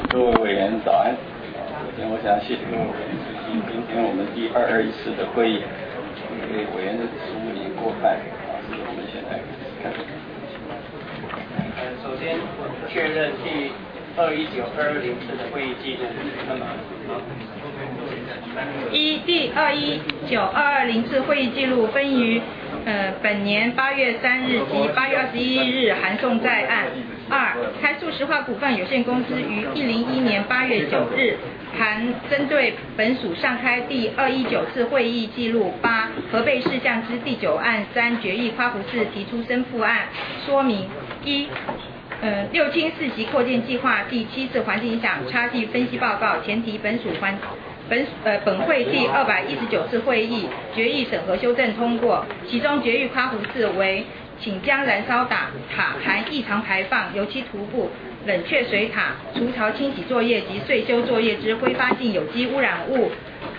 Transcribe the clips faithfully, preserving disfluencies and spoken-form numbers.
各位委员早安。首先，我想谢谢各位委员出席今天我们第二二一次的会议。因为委员的职务已经过半，啊，所以我们现在开始。 呃，首先确认第二一九二二零次的会议记录。那么，好。 一第二一九二二零次会议记录分于呃本年八月三日及八月二十一日函送在案。二、台塑石化股份有限公司于一零一年八月九日函针对本署上开第二一九次会议记录八核备事项之第九案三决议夸胡氏提出申复案说明。一呃，六轻四级扩建计划第七次环境影响差距分析报告前提本署环本呃本会第二百一十九次会议决议审核修正通过，其中决议夸胡氏为请将燃烧塔塔含异常排放、油漆涂布、冷却水塔、除槽清洗作业及岁修作业之挥发性有机污染物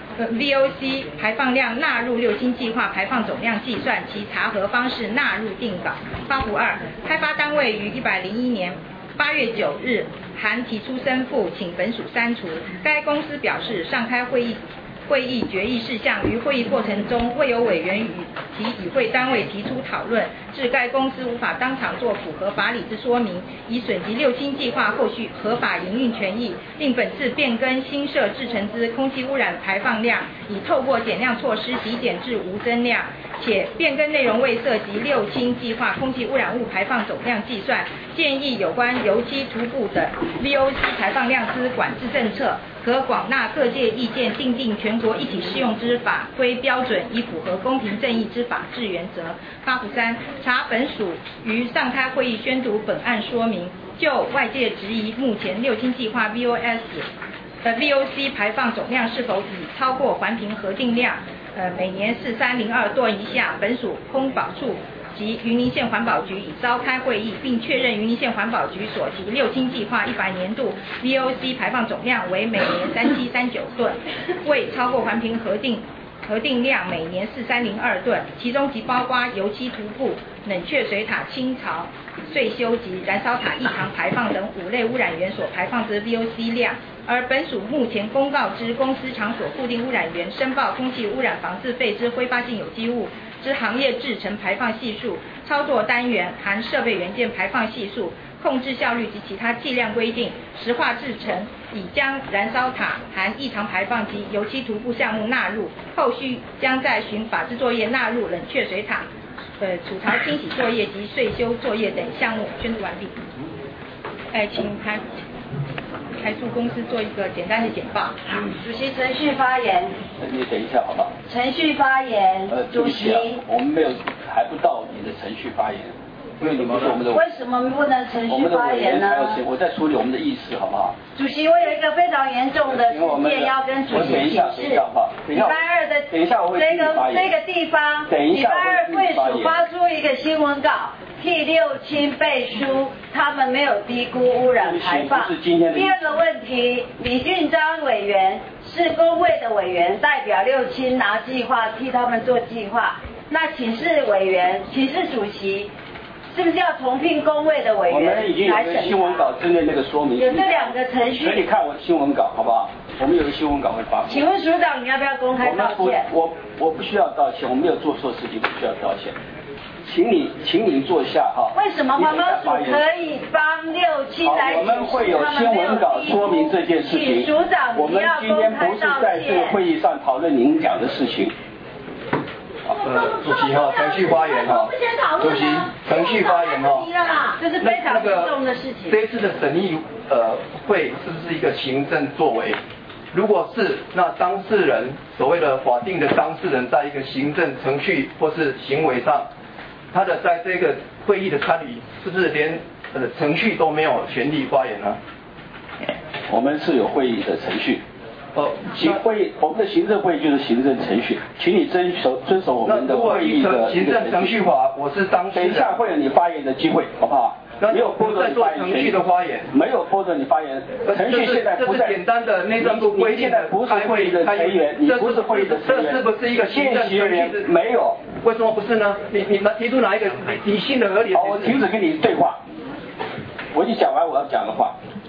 V O C 排放量纳入六轻计划排放总量计算，其查核方式纳入定稿。夸胡二，开发单位于一百零一年八月九日函提出申复，请本署删除。该公司表示，上开会议会议决议事项于会议过程中未有委员与其与会单位提出讨论，致该公司无法当场做符合法理之说明，以损及六轻计划后续合法营运权益，令本次变更新设制成之空气污染排放量，已透过减量措施抵减至无增量，且变更内容未涉及六轻计划空气污染物排放总量计算，建议有关油漆涂布等 V O C 排放量之管制政策，可广纳各界意见，订定全国一体适用之法规标准，以符合公平正义之法治原则。夸胡三，查本署于上开会议宣读本案说明，就外界质疑目前六轻计划 V O S 的 V O C 排放总量是否已超过环评核定量，呃，每年四三零二吨以下，本署空保处及云林县环保局已召开会议，并确认云林县环保局所提六轻计划一百年度 V O C 排放总量为每年三七三九吨，未超过环评核定核定量每年四三零二吨，其中即包括油漆涂布、冷却水塔清槽、岁修及燃烧塔异常排放等五类污染源所排放之 V O C 量。而本署目前公告之公司场所固定污染源申报空气污染防治费之挥发性有机物之行业制程排放系数、操作单元含设备元件排放系数、控制效率及其他计量规定，石化制程已将燃烧塔含异常排放及油漆涂布项目纳入，后续将在循法制作业纳入冷却水塔、呃储槽清洗作业及岁修作业等项目。宣读完毕。哎，请台台塑公司做一个简单的简报。 主席程序发言。 你等一下好不好？ 程序发言。 呃， 主席、 啊，我们没有还不到你的程序发言，因为你不是我们的。 为什么不能程序发言呢？ 我在处理我们的议事，好不好？ 主席，我有一个非常严重的事件要跟主席请示。礼拜二的等一下我会这个这个地方，礼拜二会署发出一个新闻稿。替六轻背书，他们没有低估污染排放。第二个问题，李俊章委员是工会的委员，代表六轻拿计划替他们做计划。那请示委员，请示主席，是不是要重聘工会的委员来审查？ 我们已经有个新闻稿针对那个说明。 有这两个程序。 可以看我的新闻稿，好不好？我们有个新闻稿会发布。 请问署长，你要不要公开道歉？ 我我我不需要道歉，我没有做错事情，不需要道歉。请你，请你坐下哈。 为什么环保署可以帮六轻来我们会有新闻稿说明这件事情。 署长， 我们今天不是在这个会议上讨论您讲的事情。 呃，主席哈，程序发言哈。主席，程序发言哈。 这是非常严重的事情。 这一次的审议呃会是不是一个行政作为？如果是，那当事人所谓的法定的当事人，在一个行政程序或是行为上，他的在这个会议的参与，是不是连呃程序都没有权利发言呢？ 我们是有会议的程序。 哦， 行会议，我们的行政会议就是行政程序，请你遵守遵守我们的会议的行政程序法，我是当事人。 等一下会有你发言的机会，好不好？没有剥夺你发言程序的发言， 没有剥夺你发言。程序现在不在。 这是简单的内政部规定的。 不是会议的成员，你不是会议的成员。 这是不是一个行政程序？ 没有。 为什么不是呢？你你提出哪一个理性的合理的？ 好，我停止跟你对话。我已经讲完我要讲的话。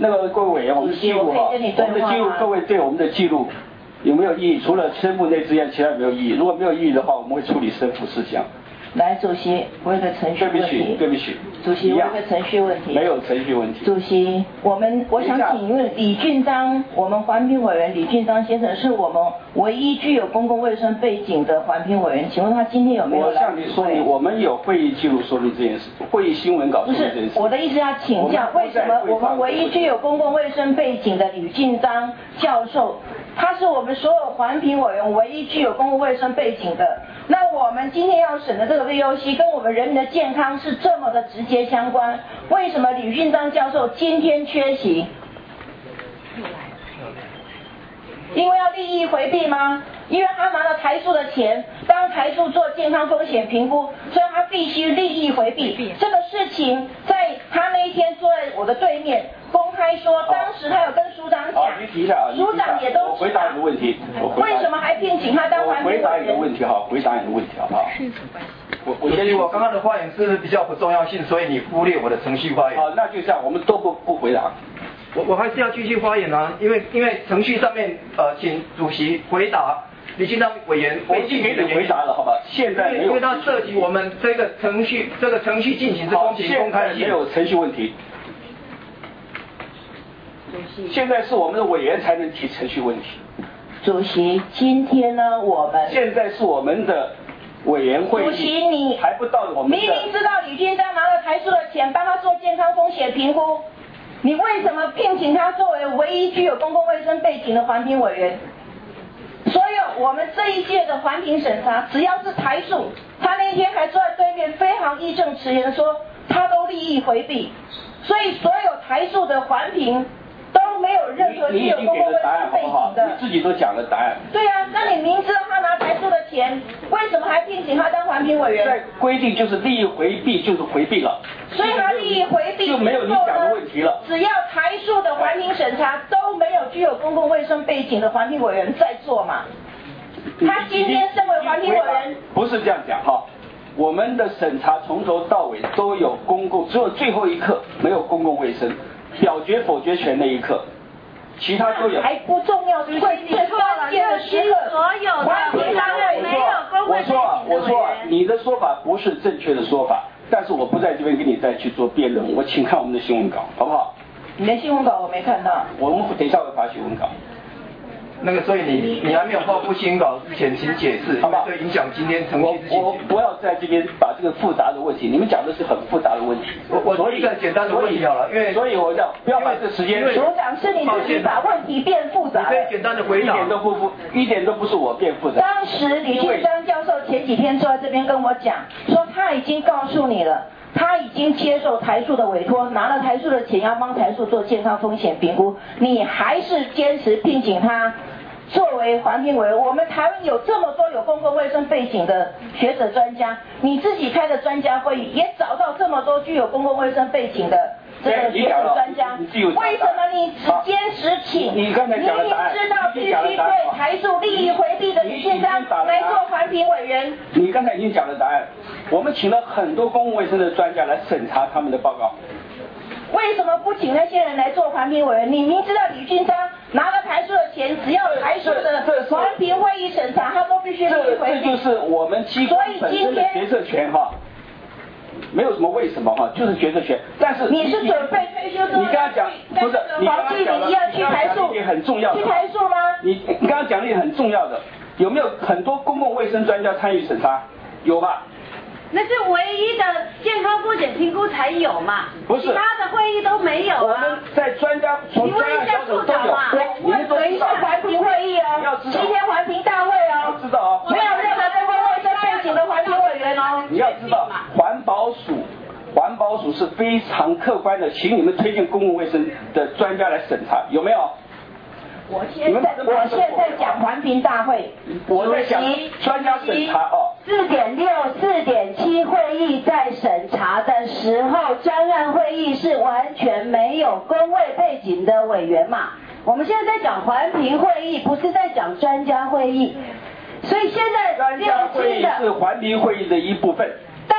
那个各位委员，我们的记录哈，我们的记录，各位对我们的记录有没有意义？除了申复内之外，其他没有意义。如果没有意义的话，我们会处理申复事项。 来，主席，我有个程序问题。 对不起，对不起。 主席，我有个程序问题。 没有程序问题。 主席，我们我想请问李俊章，我们环评委员李俊章先生是我们唯一具有公共卫生背景的环评委员，请问他今天有没有来？ 我向你说明，我们有会议记录说明这件事，会议新闻稿说明这件事。 不是，我的意思要请教，为什么我们唯一具有公共卫生背景的李俊章教授，他是我们所有环评委员唯一具有公共卫生背景的？那我们今天要审的这个 V O C 跟我们人民的健康是这么的直接相关，为什么李俊章教授今天缺席？因为要利益回避吗？因为他拿了台塑的钱，帮台塑做健康风险评估，所以他必须利益回避。这个事情在他那一天坐在我的对面，公开说，当时他有跟署长讲，署长也都知道。 我回答你的问题， 为什么还聘请他当环评委员？ 我回答你的问题哈，回答你的问题好不好？ 我我先我刚刚的发言是比较不重要性，所以你忽略我的程序发言。 好，那就这样，我们都不不回答。 我我还是要继续发言啊，因为因为程序上面呃，请主席回答李俊章委员。 我已经给你回答了，好吧？现在没有， 因为它涉及我们这个程序，这个程序进行是公平公开的。 没有程序问题。现在是我们的委员才能提程序问题。 主席，今天呢，我们现在是我们的委员会议。 主席，你还不到我们的。 明明知道李俊章拿了台塑的钱，帮他做健康风险评估。你为什么聘请他作为唯一具有公共卫生背景的环评委员？所有我们这一届的环评审查，只要是台塑，他那天还坐在对面，非常义正辞严的说，他都利益回避。所以所有台塑的环评都没有任何具有公共卫生背景的。 你自己都讲了答案。 对啊，那你明知道他拿台塑的钱，为什么还聘请他当环评委员？ 在规定就是利益回避，就是回避了。 所以他利益回避就没有你讲的问题了。 只要台塑的环评审查都没有具有公共卫生背景的环评委员在做嘛？他今天身为环评委员， 不是这样讲哈。我们的审查从头到尾都有公共，只有最后一刻没有公共卫生，表决否决权那一刻，其他都有。 还不重要，是最关键的时刻。 所有的环评单位没有公共卫生我说啊，我说啊，你的说法不是正确的说法。但是我不在这边跟你再去做辩论，我请看我们的新闻稿，好不好？ 你的新闻稿我没看到。 我们等一下会发新闻稿。 那个，所以你你还没有发布新稿之前，请解释，好不好？对，影响今天程序之进行。 我不要在这边把这个复杂的问题，你们讲的是很复杂的问题。 我我说一个简单的问题好了，因为所以我要不要把这个时间？ 署长是你自己把问题变复杂。 你可以简单的回答。 一点都不复，一点都不是我变复杂。 当时李俊章教授前几天坐在这边跟我讲，说他已经告诉你了。他已经接受台塑的委托，拿了台塑的钱要帮台塑做健康风险评估，你还是坚持聘请他作为环评委员。我们台湾有这么多有公共卫生背景的学者专家，你自己开的专家会议也找到这么多具有公共卫生背景的这个学者专家，为什么你只坚持请你刚才讲的答案， 明明知道必须对台塑利益回避的李俊章来做环评委员？ 你刚才已经讲了答案，我们请了很多公共卫生的专家来审查他们的报告。 为什么不请那些人来做环评委员？你明知道李俊章拿了台塑的钱，只要台塑的环评会议审查，他都必须利益回避。 这就是我们机关本身的决策权哈。没有什么为什么哈，就是决策权。但是你是准备退休之后， 你刚刚讲不是，你刚刚讲的去台塑， 也很重要的。 去台塑吗？ 你你刚刚讲的也很重要的，有没有很多公共卫生专家参与审查？有吧？ 那是唯一的健康风险评估才有嘛？ 不是， 其他的会议都没有啊。 我们在专家从专家小组都有。 我们等一下环评会议哦， 要知道。 今天环评大会哦。 要知道哦。 没有任何公共卫生背景的环评委员哦。 你要知道，环保署。环保署是非常客观的，请你们推荐公共卫生的专家来审查，有没有？ 我现在我现在讲环评大会， 我在讲专家审查哦。 四点六、四点七会议在审查的时候，专案会议是完全没有公卫背景的委员嘛？我们现在在讲环评会议，不是在讲专家会议，所以现在专家会议是环评会议的一部分。 但是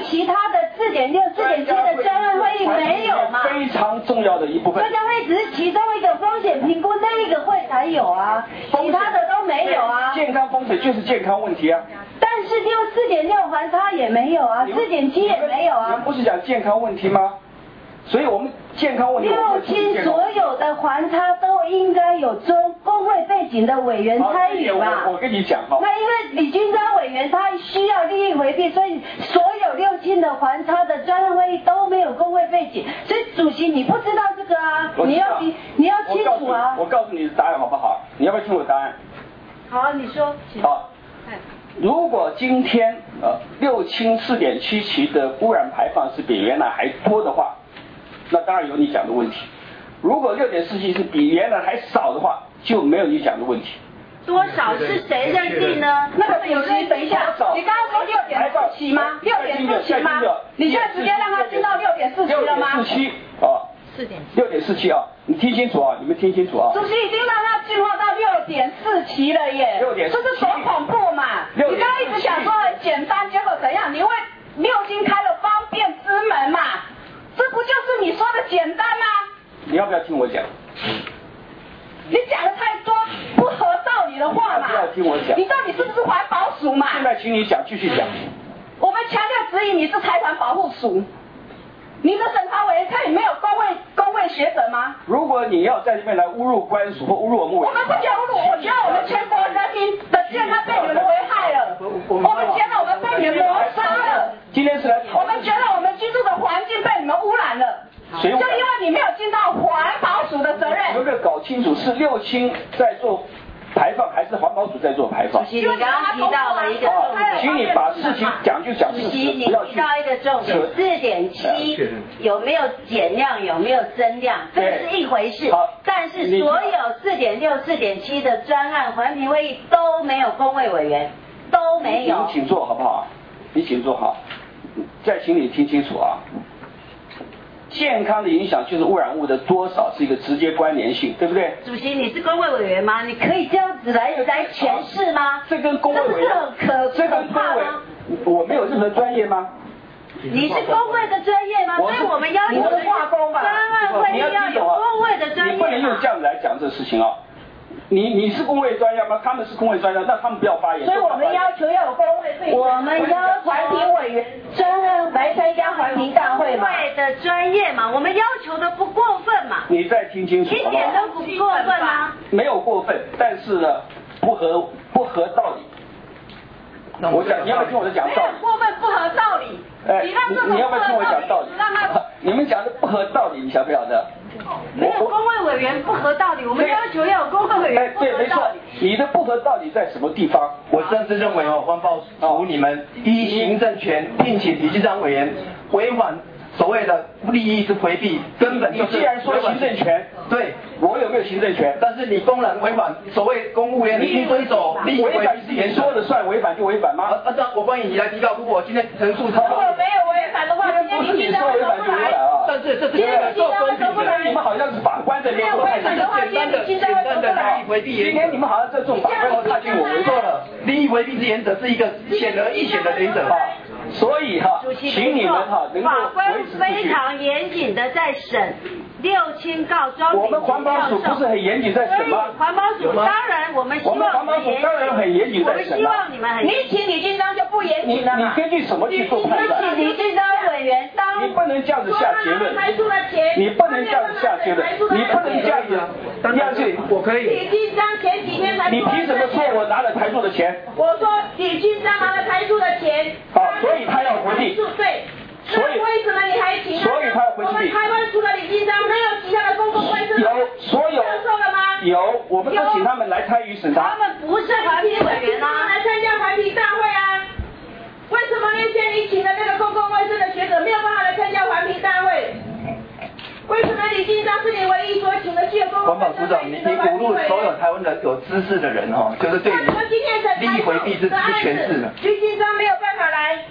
其他的四点六、四点七的专案会议没有吗？ 非常重要的一部分。 专家会议只是其中一个风险评估，那一个会才有啊，其他的都没有啊。 健康风险就是健康问题啊。 但是六四点六环差也没有啊，四点七也没有啊。 你们不是讲健康问题吗？所以我们健康问题。 六亲所有的环差都应该有中工会背景的委员参与吧？ 我跟你讲哈。 那因为李军章委员他需要利益回避，所以所有六亲的环差的专案会议都没有工会背景，所以主席你不知道这个啊，你要你你要清楚啊。 我告诉你答案好不好？你要不要听我答案？ 好，你说。 好。如果今天呃六轻四点七期的污染排放是比原来还多的话，那当然有你讲的问题。如果六点四期是比原来还少的话，就没有你讲的问题。 多少是谁认定呢？那个有人等一下，你刚刚说六点四期吗？六点四期吗？你现在直接让他进到六点四期了吗？ 六点四七啊，四点六点四七啊，你听清楚啊，你们听清楚啊。 主席已经让他进化到六点四期了耶， 六点， 这是多恐怖嘛！你刚刚一直想说很简单，结果怎样？你为六星开了方便之门嘛？这不就是你说的简单吗？ 你要不要听我讲？ 你讲的太多不合道理的话嘛！ 不要听我讲。 你到底是不是环保署嘛？ 现在请你讲，继续讲。 我们强调质疑你是财团保护署，你的审查委员可以没有工会工会学者吗？ 如果你要在这边来侮辱官署或侮辱我们委员， 我们不觉得侮辱，我觉得我们全国人民的健康被你们危害了，我们觉得我们被你们谋杀了。 今天是来讨论。 我们觉得我们居住的环境被你们污染了。就因为你没有尽到环保署的责任。 你们要搞清楚是六轻在做排放还是环保署在做排放。 主席，你刚刚提到了一个重点， 请你把事情讲就讲事实，不要去。 主席，你提到一个重点，四点七有没有减量，有没有增量，这个是一回事。但是所有四点六、四点七的专案环评会议都没有工会委员，都没有。 你请坐好不好？你请坐好。再请你听清楚啊。健康的影响就是污染物的多少是一个直接关联性，对不对？ 主席，你是工会委员吗？你可以这样子来来诠释吗？ 这跟工会委员， 可这跟工会，我没有任何专业吗？ 你是工会的专业吗？所以我们要求的化工吧， 专案会议要有工会的专业。 你不能用这样子来讲这个事情啊。你你是工会专家吗？他们是工会专家，那他们不要发言。 所以我们要求要有工会，我们要环评委员专案来参加环评大会嘛。会的专业嘛，我们要求的不过分嘛。 你再听清楚， 一点都不过分吗？ 没有过分，但是呢，不合不合道理。我讲，你要不要听我的讲道理？ 没有过分，不合道理。 哎，你你要不要听我讲道理？ 让他你们讲的不合道理，你晓不晓得？ 没有工会委员不合道理，我们要求要有工会委员不合道理。 对，没错，你的不合道理在什么地方？ 我甚至认为哦，环保署你们依行政权聘请李进章委员违反所谓的利益之回避，根本就是。 你既然说行政权， 对， 我有没有行政权？ 但是你公然违反所谓公务员的应遵守利益违反是你说的算，违反就违反吗？ 啊，这样我欢迎你来提告。如果今天陈述超， 如果没有违反的话，今天你说违反就违反啊。 但是这是做公平， 你们好像是法官在边， 太简单的简单的利益回避原则。 今天你们好像在做法官踏进我们错了，利益回避之原则是一个显而易见的原则啊。 所以哈，请你们哈能够维持非常严谨的在审六轻告庄。 我们环保署不是很严谨在审吗？ 环保署当然我们希望我们环保署当然很严谨在审。 我们希望你们很。你请李进章就不严谨了嘛？ 你根据什么去做判断？ 你请李进章委员当。 你不能这样子下结论。你不能这样子下结论。你不能这样子。这样子我可以。 李进章前几天才。 你凭什么说我拿了台塑的钱？ 我说李进章拿了台塑的钱。 好，所以他要回避。 对。 所以为什么你还请他？ 所以他要回避。 我们台湾除了李进章，没有其他的公共卫生。 有，所有。 接受了吗？ 有，我们都请他们来参与审查。 他们不是环评委员啊，来参加环评大会啊。为什么那些你请的那个公共卫生的学者没有办法来参加环评大会？为什么李进章是你唯一所请的具有公共卫生背景的环评委员？ 你你鼓励所有台湾的有知识的人哈，就是对于利益回避是是诠释的。 李进章没有办法来。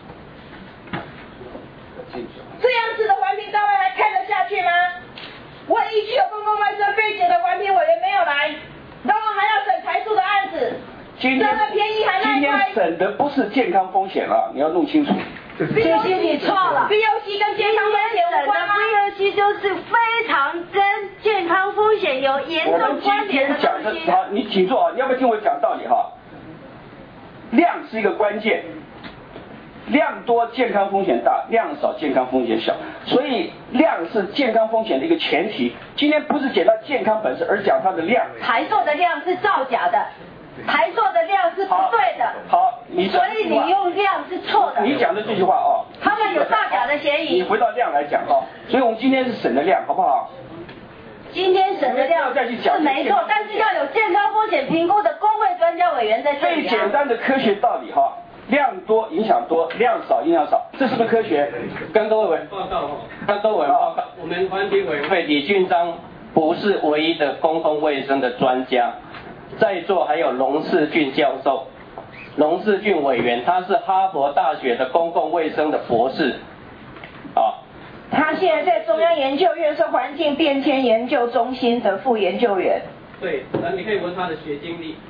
这样子的环评大会还开得下去吗？唯一具有公共卫生背景的环评委员没有来，然后还要审台塑的案子， 今天今天审的不是健康风险啊，你要弄清楚。 主席你错了 ，B O C 跟健康风险无关吗 ？B O C 就是非常跟健康风险有严重关联的东西。 好，你请坐啊，你要不要听我讲道理哈？量是一个关键，量多健康风险大，量少健康风险小，所以量是健康风险的一个前提。今天不是讲到健康本身，而讲它的量。 台塑的量是造假的，台塑的量是不对的。 好，你所以你用量是错的。 你讲的这句话哦， 他们有造假的嫌疑。 你回到量来讲哦，所以我们今天是审的量，好不好？ 今天审的量是没错，但是要有健康风险评估的公会专家委员在这里。 最简单的科学道理哈。量多影响多，量少影响少，这是不是科学？ 跟各位报告哈，跟各位报告，我们环评委员会李俊章不是唯一的公共卫生的专家，在座还有龙世俊教授，龙世俊委员他是哈佛大学的公共卫生的博士，啊。 他现在在中央研究院是环境变迁研究中心的副研究员。 对，那你可以问他的学经历。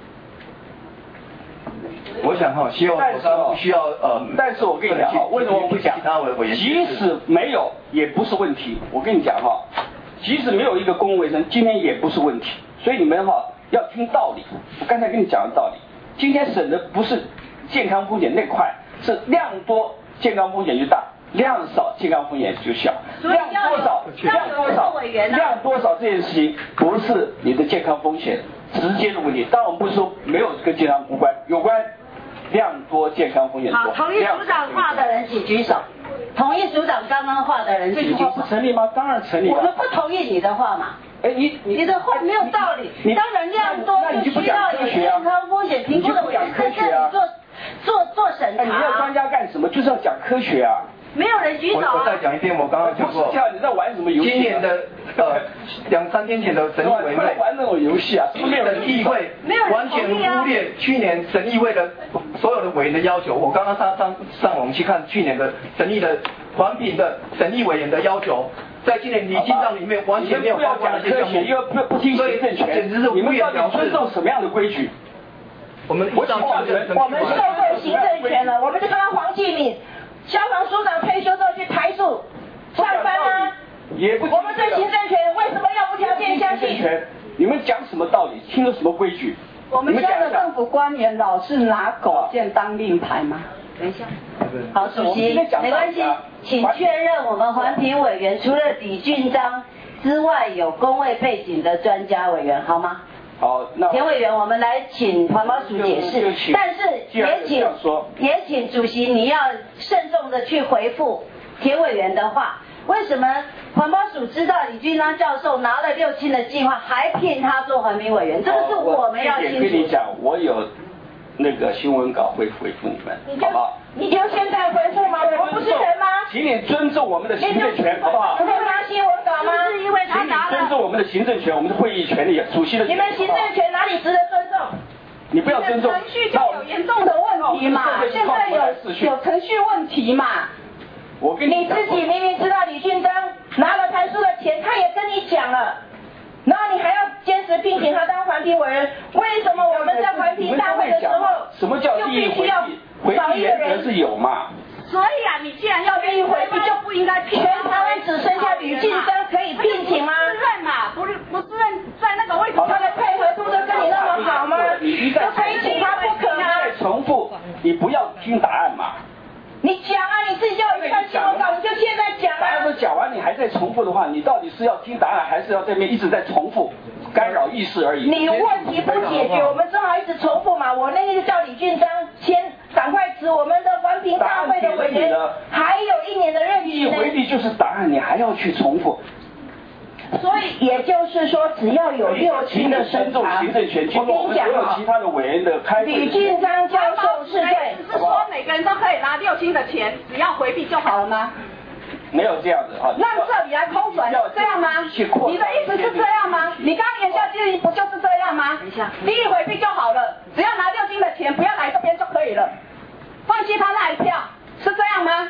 我想哈，希望我刚不需要呃， 但是我跟你讲哈，为什么我不讲？即使没有也不是问题。我跟你讲哈，即使没有一个公共卫生，今天也不是问题。所以你们哈要听道理。我刚才跟你讲的道理，今天审的不是健康风险那块，是量多健康风险就大，量少健康风险就小。量多少？量多少？量多少这件事情不是你的健康风险直接的问题。当然我们不是说没有跟健康无关，有关。量多健康风险多。 好，同意署长话的人请举手。同意署长刚刚话的人请举手。 这句话不成立吗？当然成立。 我们不同意你的话嘛。 哎，你你你的话没有道理。当然量多就需要有健康风险评估的委员在这里做做做审查。 你要专家干什么？就是要讲科学啊。 没有人举手、啊。 我我再讲一遍，我刚刚讲过。 不是这样，你在玩什么游戏、啊？ 今年的呃两三天前的审议委员会玩那种游戏啊， 审议会完全忽略去年审议会的所有的委员的要求。我刚刚上上上网去看去年的审议的环评的审议委员的要求，在今年拟进账里面完全没有包括那些项目， 又不不听行政权， 简直是你们到底尊重什么样的规矩？ 我们我讲话人， 我们受够行政权了，我们就看到黄继敏。消防署长退休之后去台塑上班啊， 也不。 我们对行政权为什么要无条件相信？ 你们讲什么道理？听了什么规矩？ 我们现在的政府官员老是拿狗件当令牌吗？ 等一下。好，主席，没关系，请确认我们环评委员除了李俊章之外，有公卫背景的专家委员，好吗？ 好，那田委员，我们来请环保署解释，但是也请也请主席你要慎重的去回复田委员的话。为什么环保署知道李俊章教授拿了六轻的计划，还聘他做环评委员？这个是我们要清楚。 跟你讲，我有那个新闻稿会回复你们，好不好？ 你就现在回复吗？我们不是人吗？ 请你尊重我们的行政权，好不好？ 你会拿新闻稿吗？ 是因为他拿了。 尊重我们的行政权，我们的会议权利，主席的。 你们行政权哪里值得尊重？ 你不要尊重。 程序就有严重的问题嘛，现在有有程序问题嘛。 我跟你你自己明明知道李俊章拿了台塑的钱，他也跟你讲了，然后你还要坚持聘请他当环评委员，为什么我们在环评大会的时候， 什么叫就必须要回少一个人？ 是有嘛？ 所以啊，你既然要愿意回避，就不应该聘。 全台湾只剩下吕俊章可以聘请吗？ 不是任嘛，不是不是任在那个位置。 他的配合度都跟你那么好吗？都可以请他不可吗？ 再重复，你不要听答案嘛。 你讲啊，你自己叫我看新闻稿，你就现在讲啊。 答案都讲完，你还在重复的话，你到底是要听答案，还是要在那边一直在重复，干扰议事而已？ 你问题不解决，我们正好一直重复嘛。我那天就叫李俊章先赶快辞我们的环评大会的委员，还有一年的任期呢。 回避就是答案，你还要去重复。 所以也就是说，只要有六轻的审查， 行政权， 我跟你讲啊， 其他的委员的开会。 李俊章教授是对， 只是说每个人都可以拿六轻的钱，只要回避就好了吗？ 没有这样子哈。 让这里来空转，这样吗？你的意思是这样吗？你刚言下之意不就是这样吗？第一回避就好了，只要拿六轻的钱，不要来这边就可以了，放弃他那一票，是这样吗？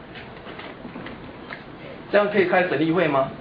这样可以开审议会吗？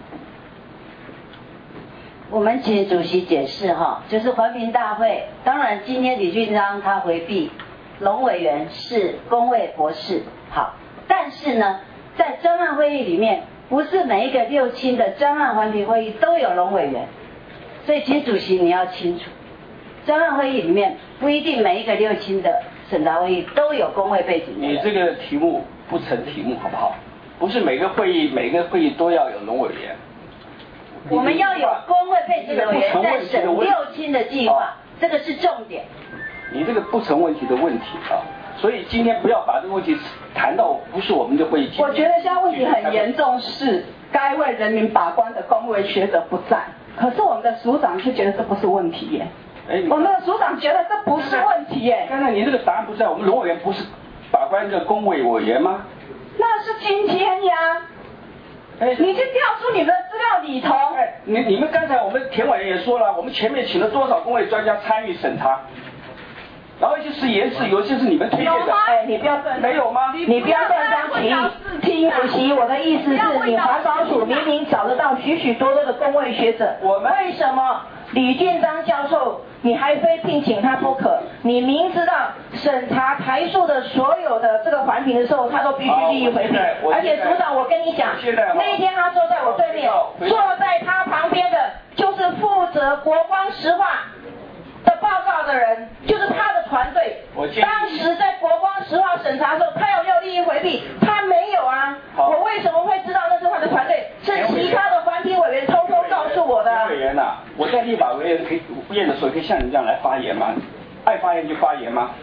我们请主席解释哈，就是环评大会，当然今天李俊章他回避，龙委员是公卫博士，好，但但是呢，在专案会议里面，不是每一个六轻的专案环评会议都有龙委员，所以请主席你要清楚，专案会议里面不一定每一个六轻的审查会议都有工会背景的人。 你这个题目不成题目好不好？不是每个会议每个会议都要有龙委员。 我们要有工会背景的委员在审六轻的计划，这个是重点。 你这个不成问题的问题啊，所以今天不要把这个问题谈到不是我们的会议。 我觉得现在问题很严重，是该为人民把关的工会学者不在，可是我们的署长却觉得这不是问题耶。哎，我们的署长觉得这不是问题耶。 刚才你这个答案不在，我们龙委员不是把关的工会委员吗？ 那是今天呀。哎，你去调出你们的资料里头。 哎，你你们刚才我们田委员也说了，我们前面请了多少工会专家参与审查，然后一些是延迟，有一些是你们推荐的。 哎，你不要这样。 没有吗？ 你不要这样提。主席，我的意思是你环保署明明找得到许许多多的工会学者， 我们为什么李俊章教授你还非聘请他不可？你明知道审查台塑的所有的这个环评的时候，他都必须利益回避。而且组长，我跟你讲，那一天他坐在我对面，坐在他旁边的就是负责国光石化的报告的人，就是他的团队。当时在国光石化审查的时候，他有没有利益回避？他没有啊。我为什么会知道那是他的团队？是其他的环评委员偷偷告诉我的。 委员呐、啊，我在立法委员可以不验的时候，可以像你这样来发言吗？爱发言就发言吗？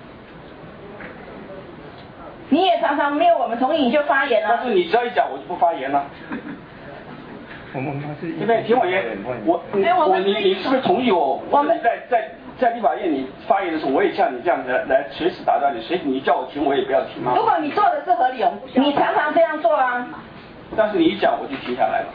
你也常常没有我们同意你就发言了、啊。 但是你只要一讲，我就不发言了。 我们是对不对？田委员，我你我你你是不是同意我？我们在在在立法院你发言的时候，我也像你这样子来随时打断你，随你叫我停我也不要停吗？ 如果你做的是合理， 你常常这样做啊。 但是你一讲我就停下来了。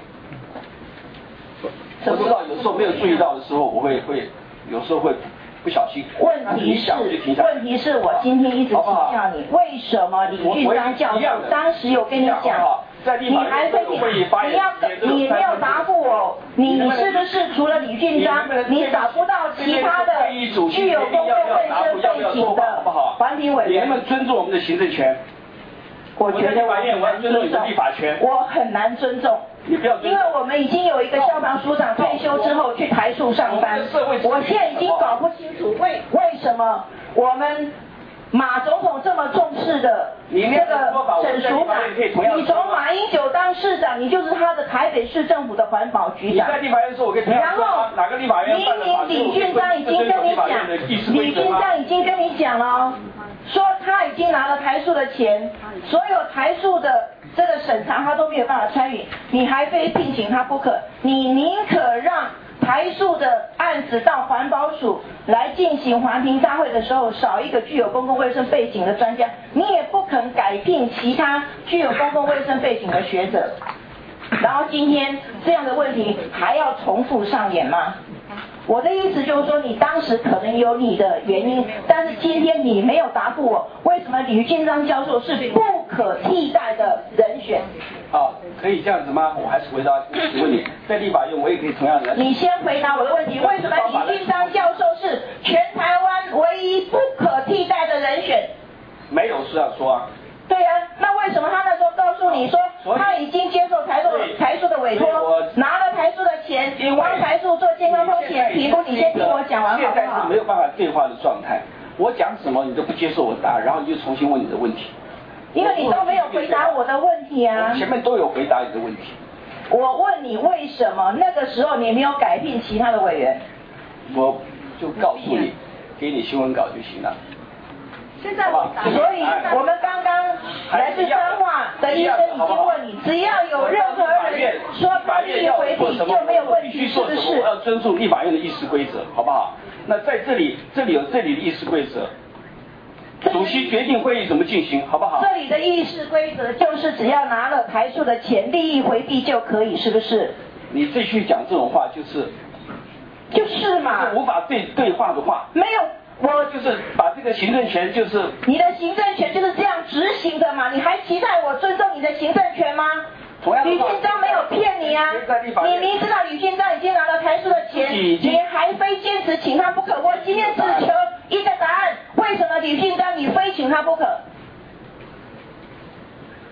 我知道有时候没有注意到的时候，我会会有时候会不小心。 问题是问题是我今天一直请教你，为什么李俊章教授当时有跟你讲？你还会你要你没有答复我，你是不是除了李俊章，你找不到其他的具有公共卫生背景的环评委员？ 你能不能尊重我们的行政权？ 我觉得我很难尊重，我很难尊重。 你不要尊重， 因为我们已经有一个消防署长退休之后去台塑上班，我现在已经搞不清楚为为什么我们。马总统这么重视的这个沈署长，你从马英九当市长，你就是他的台北市政府的环保局长。 在立法院说，我可以然后哪个立法院？明明李俊章已经跟你讲，李俊章已经跟你讲了，说他已经拿了台塑的钱，所有台塑的这个审查他都没有办法参与，你还非聘请他不可，你宁可让。台塑的案子到环保署来进行环评大会的时候，少一个具有公共卫生背景的专家，你也不肯改聘其他具有公共卫生背景的学者。然后今天这样的问题还要重复上演吗？我的意思就是说，你当时可能有你的原因，但是今天你没有答复我，为什么吕俊章教授是不可替代的人选？ 好，可以这样子吗？我还是回答问你，在立法院我也可以同样的。 你先回答我的问题，为什么李俊章教授是全台湾唯一不可替代的人选？ 没有事要说啊。 对啊，那为什么他那时候告诉你说他已经接受台塑台塑的委托，拿了台塑的钱，帮台塑做健康风险评估？你先听我讲完好不好？ 现在是没有办法对话的状态，我讲什么你都不接受我答案，然后你就重新问你的问题。 因为你都没有回答我的问题啊。 前面都有回答你的问题。 我问你为什么那个时候你没有改聘其他的委员？ 我就告诉你，给你新闻稿就行了。 现在我答。 所以我们刚刚来自彰化的医生已经问你，只要有任何人说他利益回避就没有问题，是不是？ 我要遵守立法院的议事规则，好不好？那在这里，这里有这里的议事规则。主席决定会议怎么进行，好不好？ 这里的议事规则就是只要拿了台塑的钱，利益回避就可以，是不是？ 你继续讲这种话，就是就是嘛， 无法对对话的话。 没有，我就是把这个行政权，就是你的行政权就是这样执行的嘛？你还期待我尊重你的行政权吗？吕俊章没有骗你啊！你明知道吕俊章已经拿了台塑的钱，你还非坚持请他不可。我今天只求一个答案：为什么吕俊章你非请他不可？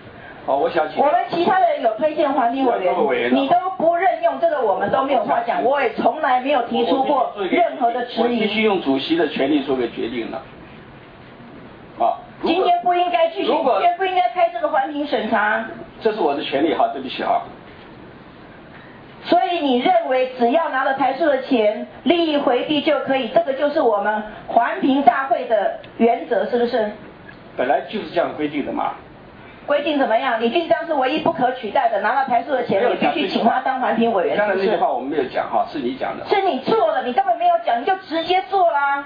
好，我想请。 我们其他的人有推荐环评委员，你都不任用，这个我们都没有话讲。我也从来没有提出过任何的质疑。 我必须用主席的权利做个决定了。啊， 今天不应该继续，今天不应该开这个环评审查。 这是我的权利哈，对不起哈。 所以你认为只要拿了台塑的钱，利益回避就可以，这个就是我们环评大会的原则，是不是？ 本来就是这样规定的嘛。 规定怎么样？李俊章是唯一不可取代的，拿到台塑的钱，你必须请他当环评委员。 刚才那句话我们没有讲哈，是你讲的。 是你做了，你根本没有讲，你就直接做啦。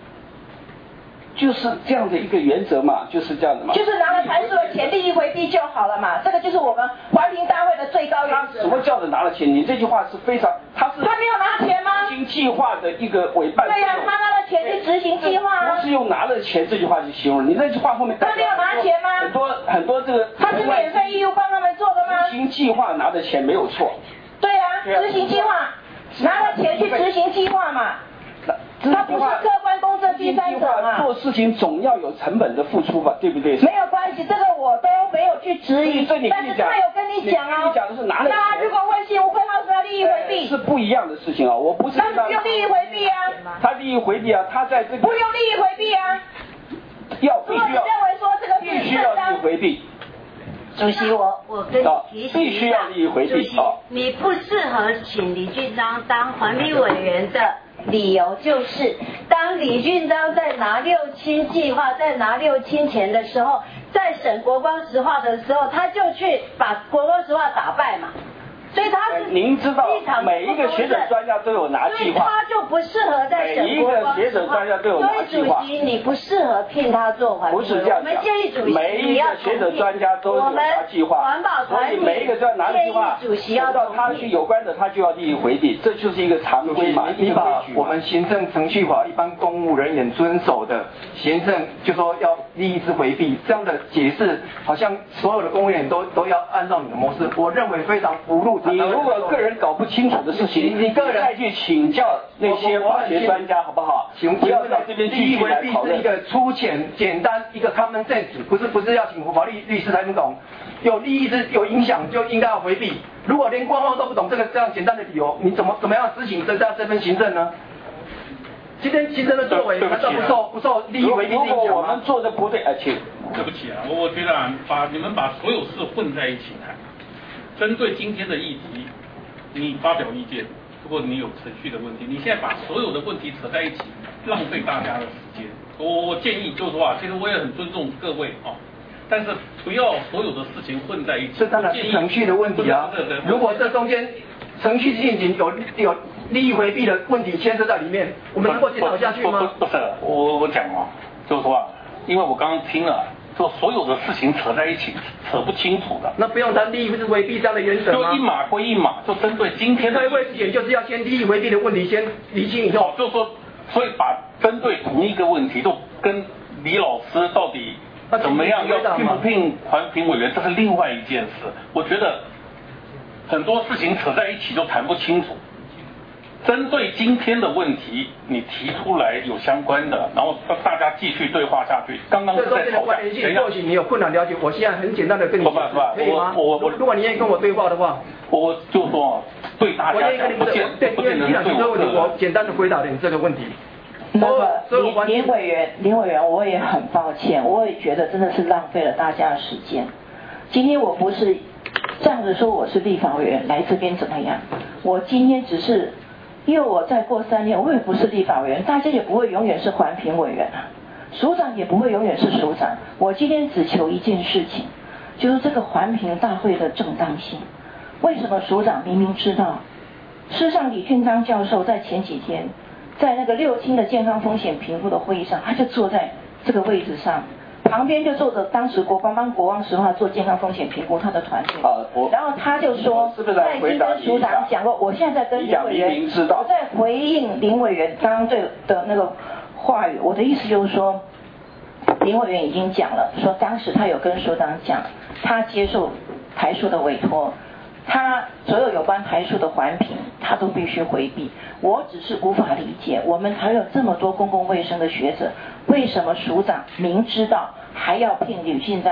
就是这样的一个原则嘛，就是这样的嘛。 就是拿了台塑的钱，利益回避就好了嘛，这个就是我们环评大会的最高原则。 他什么叫做拿了钱？你这句话是非常，他是他没有拿钱吗？ 执行计划的一个委办。 对呀、啊，他拿了钱去执行计划、啊。 不是用拿了钱这句话去形容，你那句话后面。 他没有拿钱吗？ 很多很多这个。 他是免费义务帮他们做的吗？ 执行计划拿的钱没有错。 对呀、啊，执行计划拿了钱去执行计划嘛。他不是客观公正第三者嘛？ 做事情总要有成本的付出吧，对不对？ 没有关系，这个我都没有去质疑。但是他有跟你讲啊。 你讲的是拿了钱。 那如果问心无愧，他说要利益回避。 是不一样的事情啊，我不是。 他不用利益回避啊。 他利益回避啊，他在这个。 不用利益回避啊。 要必须要。 如果你认为说这个必须要利益回避。 主席，我我跟你提醒必须要利益回避。 主席，你不适合请李俊章当环评委员的理由就是，当李俊章在拿六轻计划、在拿六轻钱的时候，在审国光石化的时候，他就去把国光石化打败嘛。所以他是您知道，每一个学者专家都有拿计划， 所以他就不适合在审国光石化。 每一个学者专家都有拿计划。 所以主席，你不适合聘他做环评。 不是这样讲。 我们建议主席每一个学者专家都有拿计划， 环保团体所以每一个专家拿计划， 主席要到他去有关的，他就要利益回避，这就是一个常规嘛。 你把我们行政程序法一般公务人员遵守的行政，就说要利益之回避这样的解释，好像所有的公务员都都要按照你的模式，我认为非常不入常。 你如果个人搞不清楚的事情， 你个人再去请教那些法学专家好不好？ 请不要在这边继续来讨论。 是一个粗浅、简单一个 common sense， 不是不是要请法律律师才能懂。有利益是有影响就应该要回避。如果连官方都不懂这个这样简单的理由，你怎么怎么样执行这这这份行政呢？今天行政的作为难道不受不受利益回避影响吗？ 如果我们做的不对，而且对不起啊，我我觉得啊，把你们把所有事混在一起谈，针对今天的议题。你发表意见，如果你有程序的问题，你现在把所有的问题扯在一起，浪费大家的时间。我我建议就是说啊，其实我也很尊重各位啊，但是不要所有的事情混在一起。 这当然是程序的问题啊。如果这中间程序进行有有利益回避的问题牵涉在里面，我们能够接受下去吗？ 不不是，我我讲啊，就是说啊，因为我刚刚听了。说所有的事情扯在一起，扯不清楚的。 那不用谈利益回避这样的原则吗？ 就一码归一码，就针对今天的。 所以位置点就是要先利益回避的问题先厘清以后。 就说，所以把针对同一个问题，就跟李老师到底怎么样要聘不聘环评委员，这是另外一件事。我觉得很多事情扯在一起就谈不清楚。针对今天的问题，你提出来有相关的，然后大家继续对话下去。刚刚是在吵架， 等一下，或许你有困难了解，我现在很简单的跟你讲，可以吗？ 我我如果你愿意跟我对话的话， 我就说对大家讲，不见不见得对我个我简单的回答你这个问题。 那个林林委员，林委员，我也很抱歉，我也觉得真的是浪费了大家的时间。今天我不是仗着说我是立法委员来这边怎么样，我今天只是。因为我再过三年，我也不是立法委员，大家也不会永远是环评委员啊，署长也不会永远是署长。我今天只求一件事情，就是这个环评大会的正当性。为什么署长明明知道？事实上，李俊章教授在前几天，在那个六轻的健康风险评估的会议上，他就坐在这个位置上。旁边就坐着当时国光帮国光石化做健康风险评估他的团队，然后他就说，在经跟署长讲过，我现在在跟林委员，我在回应林委员刚刚对的那个话语，我的意思就是说，林委员已经讲了，说当时他有跟署长讲，他接受台塑的委托，他所有有关台塑的环评，他都必须回避。我只是无法理解，我们还有这么多公共卫生的学者，为什么署长明知道还要聘吕俊章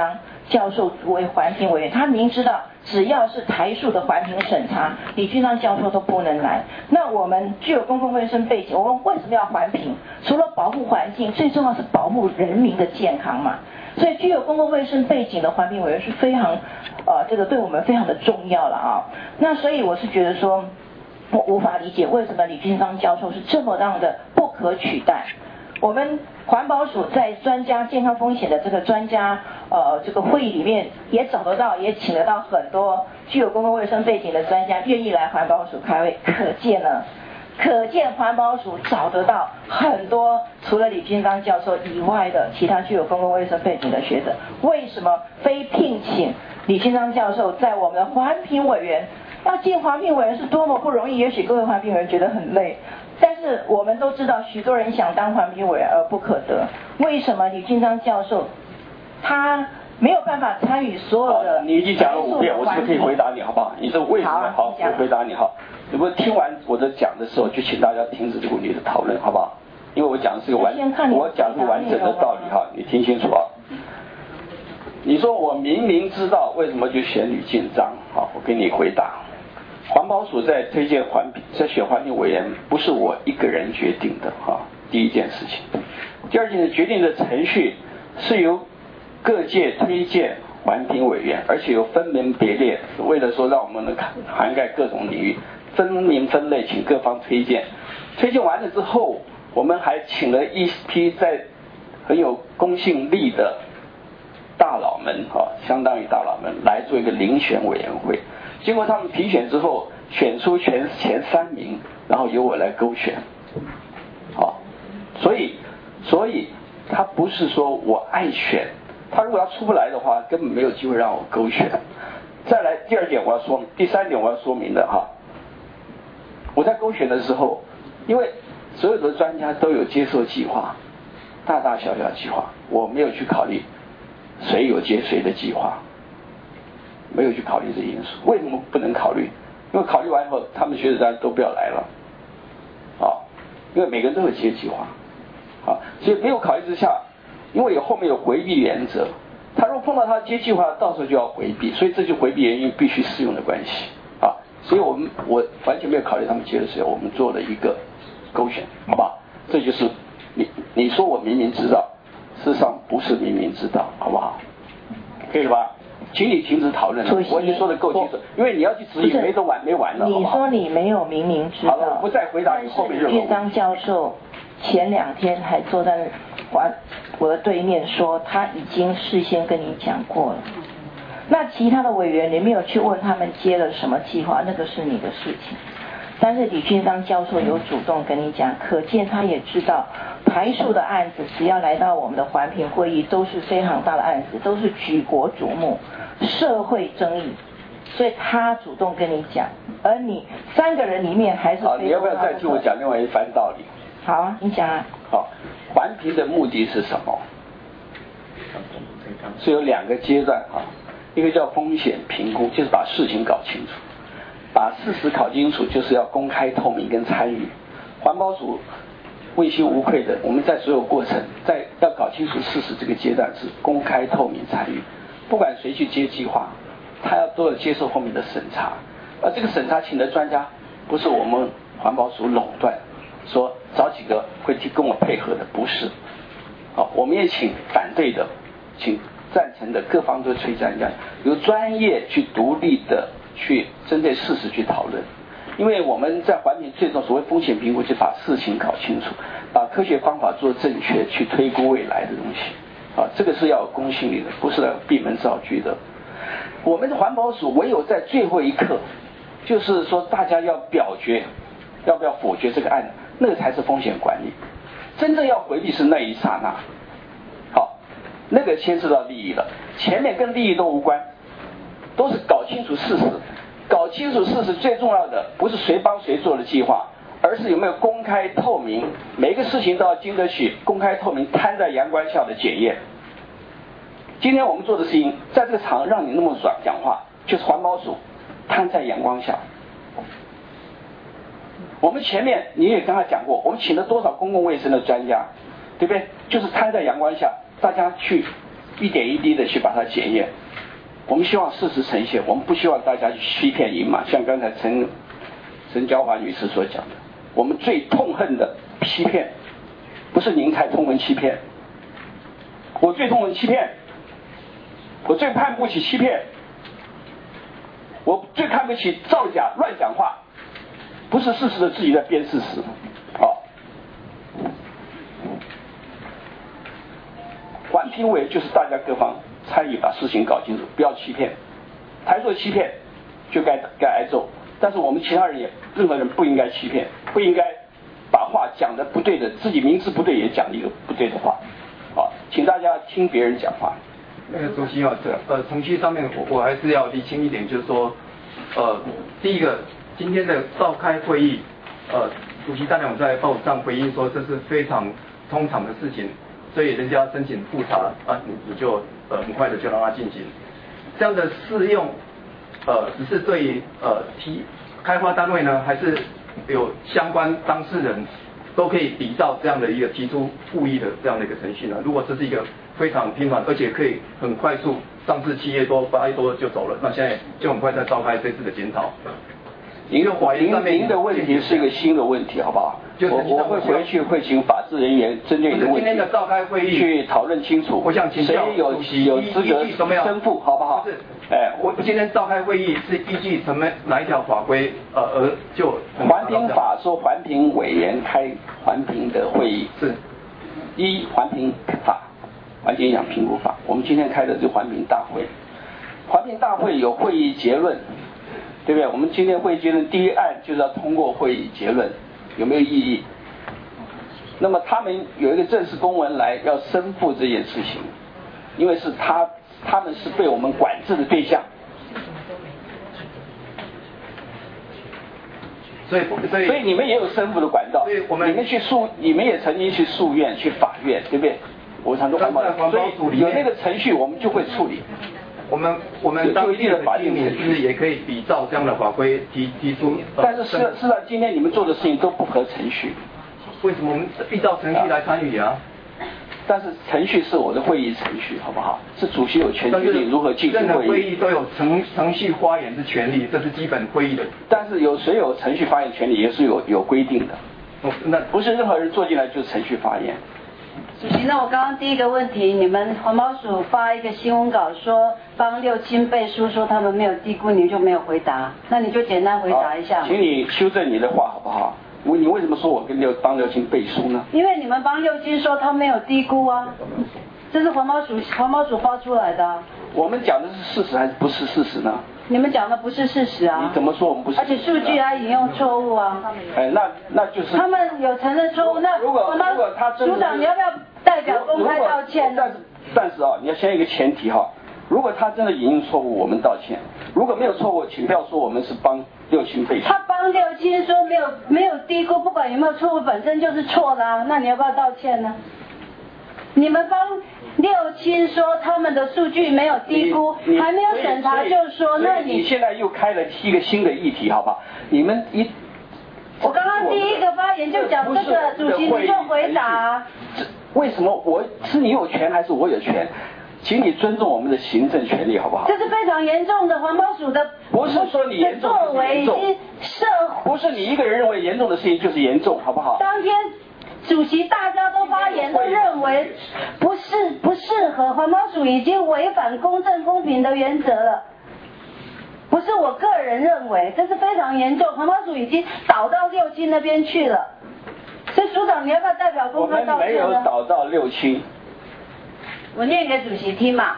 教授为环评委员，他明知道只要是台塑的环评审查，李俊章教授都不能来。那我们具有公共卫生背景，我们为什么要环评？除了保护环境，最重要是保护人民的健康嘛。所以具有公共卫生背景的环评委员是非常，呃，这个对我们非常的重要了啊。那所以我是觉得说，我无法理解为什么李俊章教授是这么样的不可取代。我们环保署在专家健康风险的这个专家呃这个会议里面也找得到，也请得到很多具有公共卫生背景的专家愿意来环保署开会，可见呢，可见环保署找得到很多除了李俊章教授以外的其他具有公共卫生背景的学者。为什么非聘请李俊章教授在我们的环评委员？要进环评委员是多么不容易，也许各位环评委员觉得很累。但是我们都知道，许多人想当环评委员而不可得。为什么李俊章教授他没有办法参与所有的？ 你已经讲了五遍，我是不是可以回答你，好不好？你说为什么？好，我回答你好。如果听完我的讲的时候，就请大家停止这个问题的讨论，好不好？因为我讲的是个完，我讲的是完整的道理哈，你听清楚啊。你说我明明知道为什么就选吕进章，好，我给你回答。环保署在推荐环评，在选环评委员，不是我一个人决定的哈。第一件事情，第二件事决定的程序是由各界推荐环评委员，而且有分门别类，为了说让我们能涵盖各种领域，分明分类，请各方推荐。推荐完了之后，我们还请了一批在很有公信力的大佬们哈，相当于大佬们来做一个遴选委员会。经过他们评选之后，选出全前三名，然后由我来勾选，好，所以所以他不是说我爱选，他如果要出不来的话，根本没有机会让我勾选。再来第二点我要说明，第三点我要说明的哈，我在勾选的时候，因为所有的专家都有接受计划，大大小小计划，我没有去考虑谁有接谁的计划。没有去考虑这些因素，为什么不能考虑？因为考虑完以后，他们学者专家都不要来了，啊，因为每个人都有接计划，啊，所以没有考虑之下，因为有后面有回避原则，他如果碰到他接计划，到时候就要回避，所以这就回避原因必须适用的关系，啊，所以我们我完全没有考虑他们接的时候，我们做了一个勾选，好吧？这就是你你说我明明知道，事实上不是明明知道，好不好？可以了吧？请你停止讨论，我已经说的够清楚，因为你要去质疑，没得完，没完了。 你说你没有明明知道， 好了，我不再回答你后面任务。 但是李俊章教授前两天还坐在我的对面说，他已经事先跟你讲过了。那其他的委员，你没有去问他们接了什么计划，那个是你的事情。但是李俊章教授有主动跟你讲，可见他也知道台塑的案子只要来到我们的环评会议都是非常大的案子，都是举国瞩目，社会争议，所以他主动跟你讲，而你三个人里面还是。 好，你要不要再替我讲另外一番道理？ 好啊，你讲啊。 好，环评的目的是什么？是有两个阶段啊，一个叫风险评估，就是把事情搞清楚。把事实搞清楚，就是要公开透明跟参与。环保署问心无愧的，我们在所有过程，在要搞清楚事实这个阶段是公开透明参与。不管谁去接计划，他要都要接受后面的审查。而这个审查请的专家，不是我们环保署垄断，说找几个会去跟我配合的，不是。好，我们也请反对的，请赞成的，各方都推荐这样，由专业去独立的。去针对事实去讨论，因为我们在环评最终所谓风险评估，就把事情搞清楚，把科学方法做正确，去推估未来的东西，啊，这个是要有公信力的，不是来闭门造车的。我们的环保署唯有在最后一刻，就是说大家要表决，要不要否决这个案，那个才是风险管理。真正要回避是那一刹那，好，那个牵涉到利益了，前面跟利益都无关。都是搞清楚事实，搞清楚事实最重要的不是谁帮谁做的计划，而是有没有公开透明，每个事情都要经得起公开透明摊在阳光下的检验。今天我们做的事情，在这个场让你那么爽讲话，就是环保署摊在阳光下。我们前面你也刚才讲过，我们请了多少公共卫生的专家，对不对？就是摊在阳光下，大家去一点一滴的去把它检验。我们希望事实呈现，我们不希望大家去欺骗隐瞒。像刚才陈陈娇华女士所讲的，我们最痛恨的欺骗，不是您才痛恨欺骗，我最痛恨欺骗，我最看不起欺骗，我最看不起造假乱讲话，不是事实的自己在编事实。好，环评委就是大家各方参与把事情搞清楚，不要欺骗。台塑欺骗就该该挨揍，但是我们其他人也任何人不应该欺骗，不应该把话讲的不对的，自己明知不对也讲一个不对的话。好，请大家听别人讲话。 那个主席啊，这呃程序上面我我还是要厘清一点，就是说，呃，第一个今天的召开会议，呃，主席当然我在报纸上回应说这是非常通常的事情。所以人家申请复查啊，你你就呃很快的就让它进行。这样的适用，呃，只是对于呃提开发单位呢，还是有相关当事人都可以比照这样的一个提出复议的这样的一个程序呢？如果这是一个非常频繁，而且可以很快速，上次七月多八月多就走了，那现在就很快再召开这次的检讨。 您的您您的问题是一个新的问题，好不好？我我会回去会请法制人员针对你的问题， 今天的召开会议去讨论清楚。 我想请教谁有有资格申复，好不好？ 不是，哎，我今天召开会议是依据什么哪一条法规呃而就环评法说环评委员开环评的会议是依环评法环境影响评估法，我们今天开的是环评大会，环评大会有会议结论。对不对？我们今天会议结论第一案就是要通过会议结论，有没有异议？那么他们有一个正式公文来要申复这件事情，因为是他他们是被我们管制的对象， 所以所以所以你们也有申复的管道， 所以我们你们去诉，你们也曾经去诉愿、去法院，对不对？我常说环保，所以有那个程序我们就会处理。 我们我们当地的法律免是也可以比照这样的法规提提出， 但是事实上今天你们做的事情都不合程序。 为什么我们依照程序来参与啊？ 但是程序是我的会议程序，好不好？是主席有权决定如何进行会议。 任何会议都有程程序发言之权利，这是基本会议的。 但是有谁有程序发言权利也是有有规定的。 哦，那不是任何人坐进来就是程序发言。 主席，那我刚刚第一个问题，你们环保署发一个新闻稿说帮六轻背书，说他们没有低估，你就没有回答，那你就简单回答一下。 请你修正你的话好不好？我你为什么说我跟六帮六轻背书呢？ 因为你们帮六轻说他没有低估啊，这是环保署环保署发出来的、啊。 我们讲的是事实还是不是事实呢？ 你们讲的不是事实啊！ 你怎么说我们不是事实、啊？ 而且数据还引用错误啊！ 哎，那那就是他们有承认错误，那如果如果他真的署长你要不要代表公开道歉呢？ 但是但是啊，你要先一个前提哈，如果他真的引用错误，我们道歉；如果没有错误，请不要说我们是帮六轻背书。 他帮六轻说没有没有低估，不管有没有错误，本身就是错的啊！那你要不要道歉呢？你们帮六轻说他们的数据没有低估，还没有审查就说，那你现在又开了一个新的议题，好不好？你们一， 我刚刚第一个发言就讲这个，主席你就回答。 这为什么我是你有权还是我有权？请你尊重我们的行政权利，好不好？ 这是非常严重的环保署的， 不是说你严重作为已经社， 不是你一个人认为严重的事情就是严重，好不好？ 当天。主席大家都发言都认为不是不适合，环保署已经违反公正公平的原则了，不是我个人认为，这是非常严重，环保署已经导到六轻那边去了，所以署长你要不要代表公开道歉呢？ 我们没有导到六轻， 我念给主席听嘛。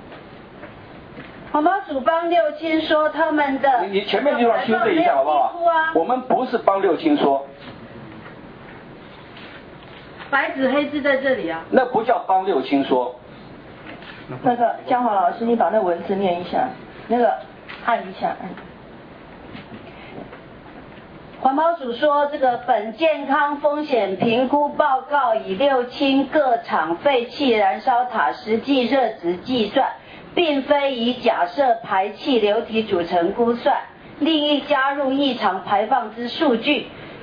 环保署帮六轻说他们的， 你你前面地方修正一下好不好？我们不是帮六轻说。 白纸黑字在这里啊， 那不叫帮六轻说。 那个江华老师，你把那文字念一下，那个按一下。按环保署说，这个本健康风险评估报告以六轻各厂废气燃烧塔实际热值计算，并非以假设排气流体组成估算，另一加入异常排放之数据。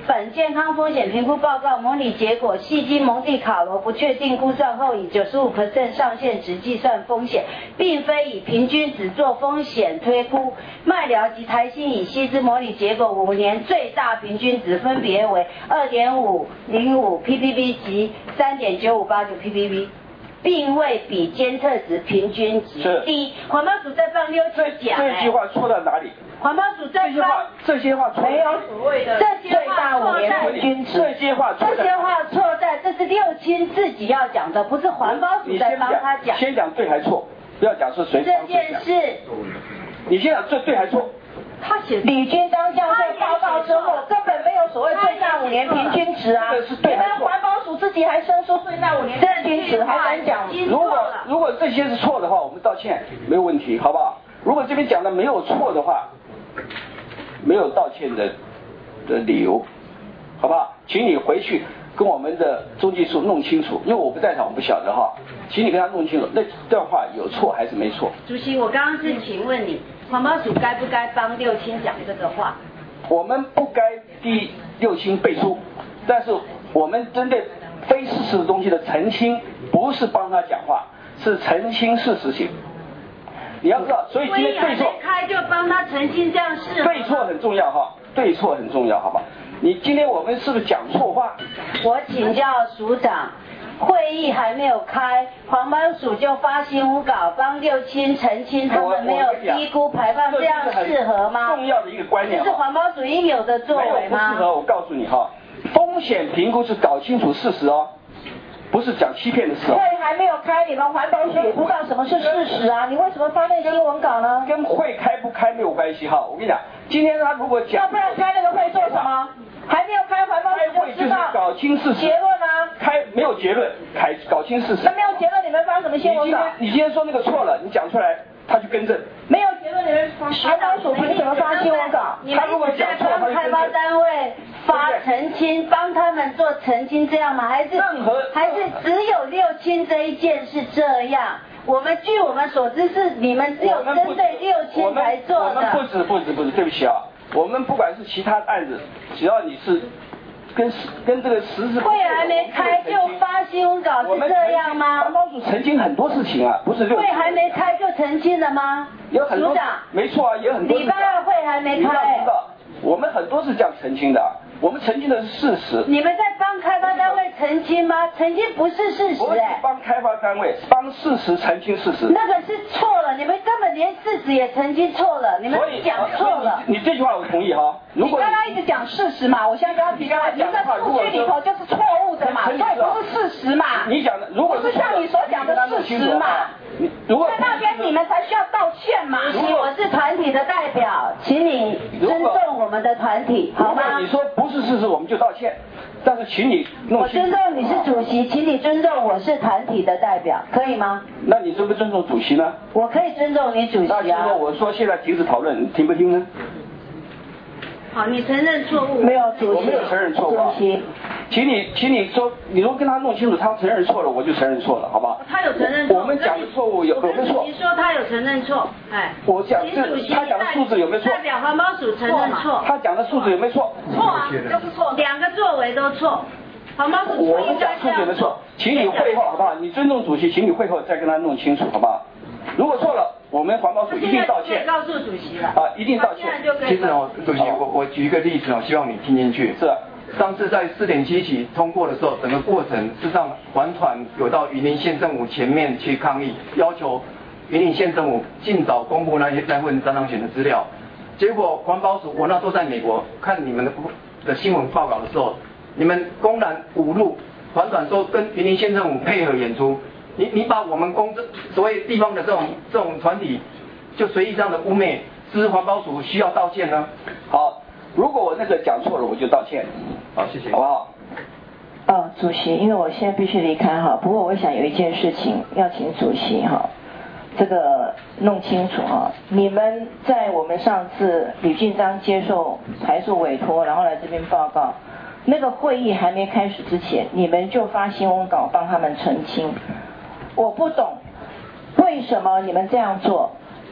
本健康风险评估报告模拟结果，细晶蒙地卡罗不确定估算后，以 百分之九十五 上限值计算风险，并非以平均值做风险推估。麦疗及台新以细支模拟结果五年最大平均值分别为 二点五零五 P P B 及 三点九五八九 P P B。并未比监测值平均值低。环保署在放六七讲， 这句话错到哪里？ 环保署在放这些话错， 没有所谓的这些话错在平均值，这些话错这些话错在这是六亲自己要讲的，不是环保署在帮他讲。 先讲对还错，不要讲是谁。 这件事， 你先讲这对还错。 他写李军章教授报告之后，根本没有所谓最大五年平均值啊！你们环保署自己还申诉最大五年平均值，还敢讲？ 如果如果这些是错的话，我们道歉没有问题，好不好？如果这边讲的没有错的话，没有道歉的的理由，好不好？请你回去跟我们的中技处弄清楚，因为我不在场，我不晓得哈，请你跟他弄清楚那段话有错还是没错。 主席，我刚刚是请问你。环保署该不该帮六亲讲这个话？ 我们不该替六亲背书，但是我们针对非事实的东西的澄清，不是帮他讲话，是澄清事实性。你要知道，所以今天对错开就帮他澄清，这样是对错很重要哈，对错很重要，好吧？你今天我们是不是讲错话？ 我请教署长。会议还没有开，环保署就发新闻稿帮六亲澄清，他们没有低估排放，这样适合吗？ 重要的一个观念， 这是环保署应有的作为吗？ 不适合，我告诉你哈，风险评估是搞清楚事实哦，不是讲欺骗的事哦。 会还没有开，你们环保署也不知道什么是事实啊？你为什么发那新闻稿呢？ 跟会开不开没有关系哈，我跟你讲，今天他如果讲， 要不然开那个会做什么？还没有开环保署就知道搞清事实结论啊， 开没有结论，开搞清事实。 那没有结论，你们发什么新闻稿？ 你今天说那个错了，你讲出来，他去更正。 没有结论，你们环保署凭什么发新闻稿？ 他如果讲错，他开发单位发澄清，帮他们做澄清，这样吗？还是还是只有六亲这一件是这样？我们据我们所知是你们只有针对六亲才做的。 我们不止不止不止，对不起啊。我们不管是其他案子，只要你是跟跟这个实质会还没开就发新闻稿是这样吗？ 环保署澄清很多事情啊，不是六。 会还没开就澄清了吗？ 有很多。署长，没错啊，也很多。 礼拜二会还没开。 你要知道，我们很多是这样澄清的，我们澄清的是事实。 你们在帮开发单位澄清吗？澄清不是事实哎。 帮开发单位帮事实澄清事实。 那个是错了，你们根本连事实也澄清错了，你们讲错了。 你这句话我同意哈。 如果你刚刚一直讲事实嘛，我现在刚刚提到，你的数据里头就是错误的嘛，所以不是事实嘛。 你讲的如果是像你所讲的事实嘛， 如果在那边你们才需要道歉嘛。 如果我是团体的代表，请你尊重我们的团体，好吗？ 你说不是事实，我们就道歉。但是请你弄清楚。 我尊重你是主席，请你尊重我是团体的代表，可以吗？ 那你尊不尊重主席呢？ 我可以尊重你主席啊。 那如果我说现在停止讨论，你听不听呢？ 好，你承认错误。 没有主席。 我没有承认错误。 主席， 请你，请你说，你如果跟他弄清楚，他承认错了，我就承认错了，好不好？ 他有承认错。 我们讲的错误有有没有错？ 你说他有承认错，哎。 我讲这他讲的数字有没有错？ 代表环保署承认错。 他讲的数字有没有错？ 错啊，就是错。两个作为都错。环保署我们讲数字有没有错？请你会后好不好？你尊重主席，请你会后再跟他弄清楚，好不好？如果错了，我们环保署一定道歉。 告诉主席了。 啊，一定道歉。 其实哦，主席，我我举一个例子哦，希望你听进去。 是啊。 上次在四点七期通过的时候，整个过程事实上环团有到云林县政府前面去抗议，要求云林县政府尽早公布那些在问张当选的资料。结果环保署，我那时候在美国看你们的的新闻报道的时候，你们公然侮辱环团说跟云林县政府配合演出。你你把我们公所谓地方的这种这种团体，就随意这样的污蔑，是不是环保署需要道歉呢？ 好，如果我那个讲错了，我就道歉。 好，谢谢， 好不好？ 哦，主席，因为我现在必须离开哈，不过我想有一件事情要请主席哈，这个弄清楚哈。你们在我们上次吕俊章接受台塑委托，然后来这边报告，那个会议还没开始之前，你们就发新闻稿帮他们澄清。我不懂为什么你们这样做，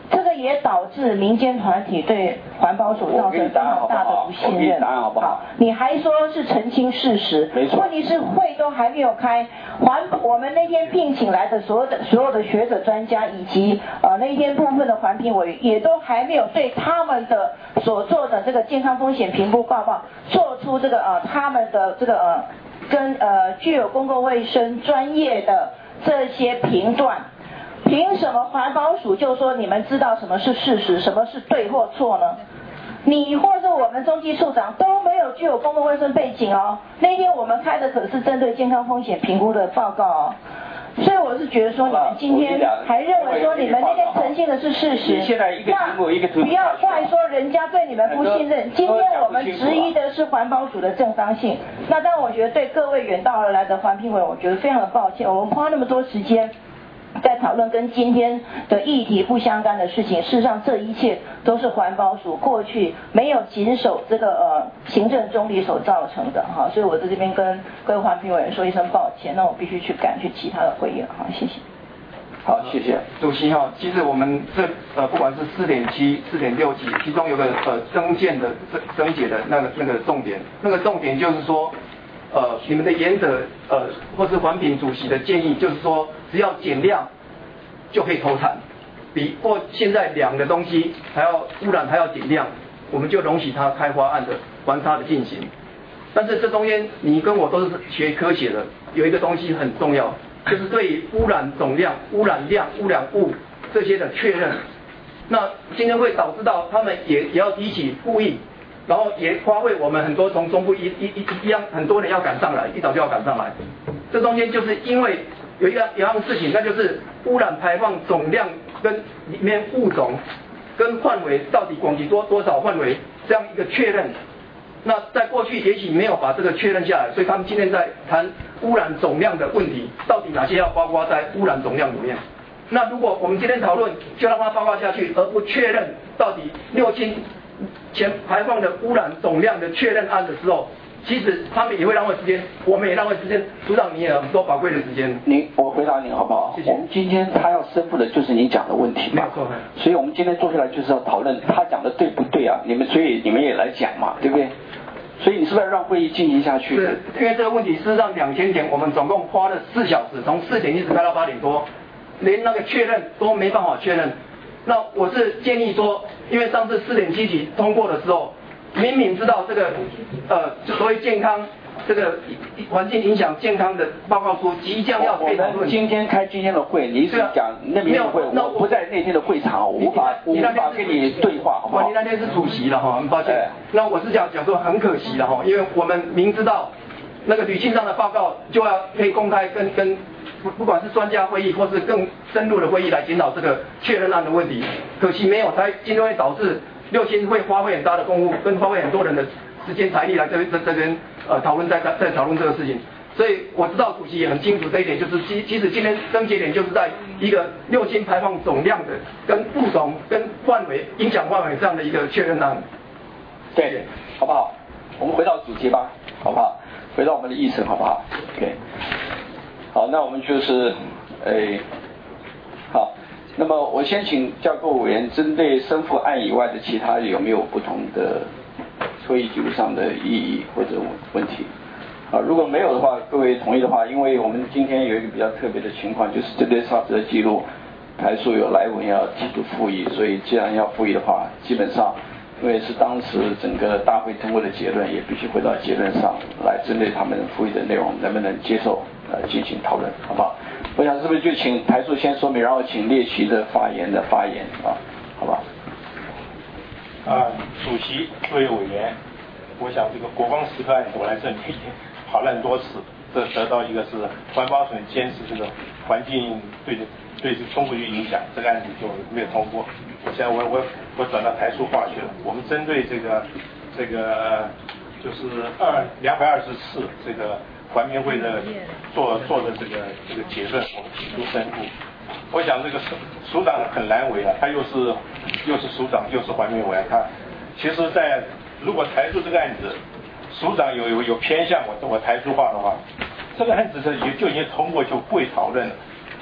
这个也导致民间团体对环保署造成非常大的不信任。 好不好？ 你还说是澄清事实， 没错。 问题是会都还没有开，环我们那天聘请来的所有的所有的学者专家以及呃那一天部分的环评委员也都还没有对他们的所做的这个健康风险评估报告做出这个呃他们的这个呃跟呃具有公共卫生专业的这些评断。凭什么环保署就说你们知道什么是事实，什么是对或错呢？你或者我们中基处长都没有具有公共卫生背景哦。那天我们开的可是针对健康风险评估的报告哦。所以我是觉得说，你们今天还认为说你们那天呈现的是事实，那不要怪说人家对你们不信任。今天我们质疑的是环保署的正当性。那当然，我觉得对各位远道而来的环评委，我觉得非常的抱歉，我们花那么多时间在讨论跟今天的议题不相干的事情，事实上这一切都是环保署过去没有谨守这个呃行政中立所造成的哈，所以我在这边跟各位环评委员说一声抱歉，那我必须去赶去其他的会议了哈，谢谢。 好，谢谢主席哈。其实我们这呃不管是四点七、四点六级，其中有个呃增建的增增解的那个那个重点，那个重点就是说。呃，你们的原则，呃，或是环评主席的建议，就是说，只要减量就可以投产，比或现在量的东西还要污染还要减量，我们就容许它开花案的环差的进行。但是这中间你跟我都是学科学的，有一个东西很重要，就是对污染总量、污染量、污染物这些的确认。那今天会导致到他们也也要提起复议。然后也花费我们很多从中部一一一一样很多人要赶上来，一早就要赶上来。这中间就是因为有一样有一样事情，那就是污染排放总量跟里面物种跟范围到底广及多多少范围这样一个确认。那在过去也许没有把这个确认下来，所以他们今天在谈污染总量的问题，到底哪些要包括在污染总量里面？那如果我们今天讨论就让它包括下去，而不确认到底六轻前排放的污染总量的确认案的时候，其实他们也会浪费时间，我们也浪费时间，组长你也有很多宝贵的时间。 您，我回答您好不好？谢谢。我们今天他要申复的就是您讲的问题嘛， 没错。 所以我们今天坐下来就是要讨论他讲的对不对啊？你们所以你们也来讲嘛，对不对？所以你是不是要让会议进行下去？ 是，因为这个问题事实上两天前我们总共花了四小时，从四点一直开到八点多，连那个确认都没办法确认。那我是建议说，因为上次四点七级通过的时候，明明知道这个呃所谓健康这个环境影响健康的报告书即将要被讨论。 今天开今天的会，你是讲那边的会，我不在那天的会场，我无法无法跟你对话，好不好？ 你那天是主席了哈，很抱歉。那我是讲讲说很可惜了哈，因为我们明知道那个吕庆章的报告就要可以公开跟跟。不不管是专家会议或是更深入的会议来检讨这个确认案的问题，可惜没有，才今天会导致六轻会花费很大的功夫，跟花费很多人的时间财力来这边这这边呃讨论在在讨论这个事情，所以我知道主席也很清楚这一点，就是其其实今天症结点就是在一个六轻排放总量的跟物种跟范围影响范围这样的一个确认案。 对，好不好？我们回到主题吧，好不好？回到我们的议程，好不好 ？OK。好，那我们就是，诶，好，那么我先请教构委员针对申复案以外的其他有没有不同的会议记录上的异议或者问题？啊，如果没有的话，各位同意的话，因为我们今天有一个比较特别的情况，就是针对上次的记录，台数有来文要提出复议，所以既然要复议的话，基本上。因为是当时整个大会通过的结论，也必须回到结论上来，针对他们复议的内容能不能接受，呃，进行讨论，好不好？我想是不是就请台数先说明，然后请列席的发言的发言啊，好不好？ 啊，主席、各位委员，我想这个国光石刻案我来这里已经讨论多次，这得到一个是环保省监视这个环境对对这中国有影响，这个案子就没有通过。我现在我我我转到台塑化去了。我们针对这个这个就是二两百二十次这个环评会的做做的这个这个结论，我们提出申复。我想这个署署长很难为啊，他又是又是署长又是环评委员，他其实在如果台塑这个案子，署长有有有偏向我我台塑化的话，这个案子是也就已经通过就不会讨论了。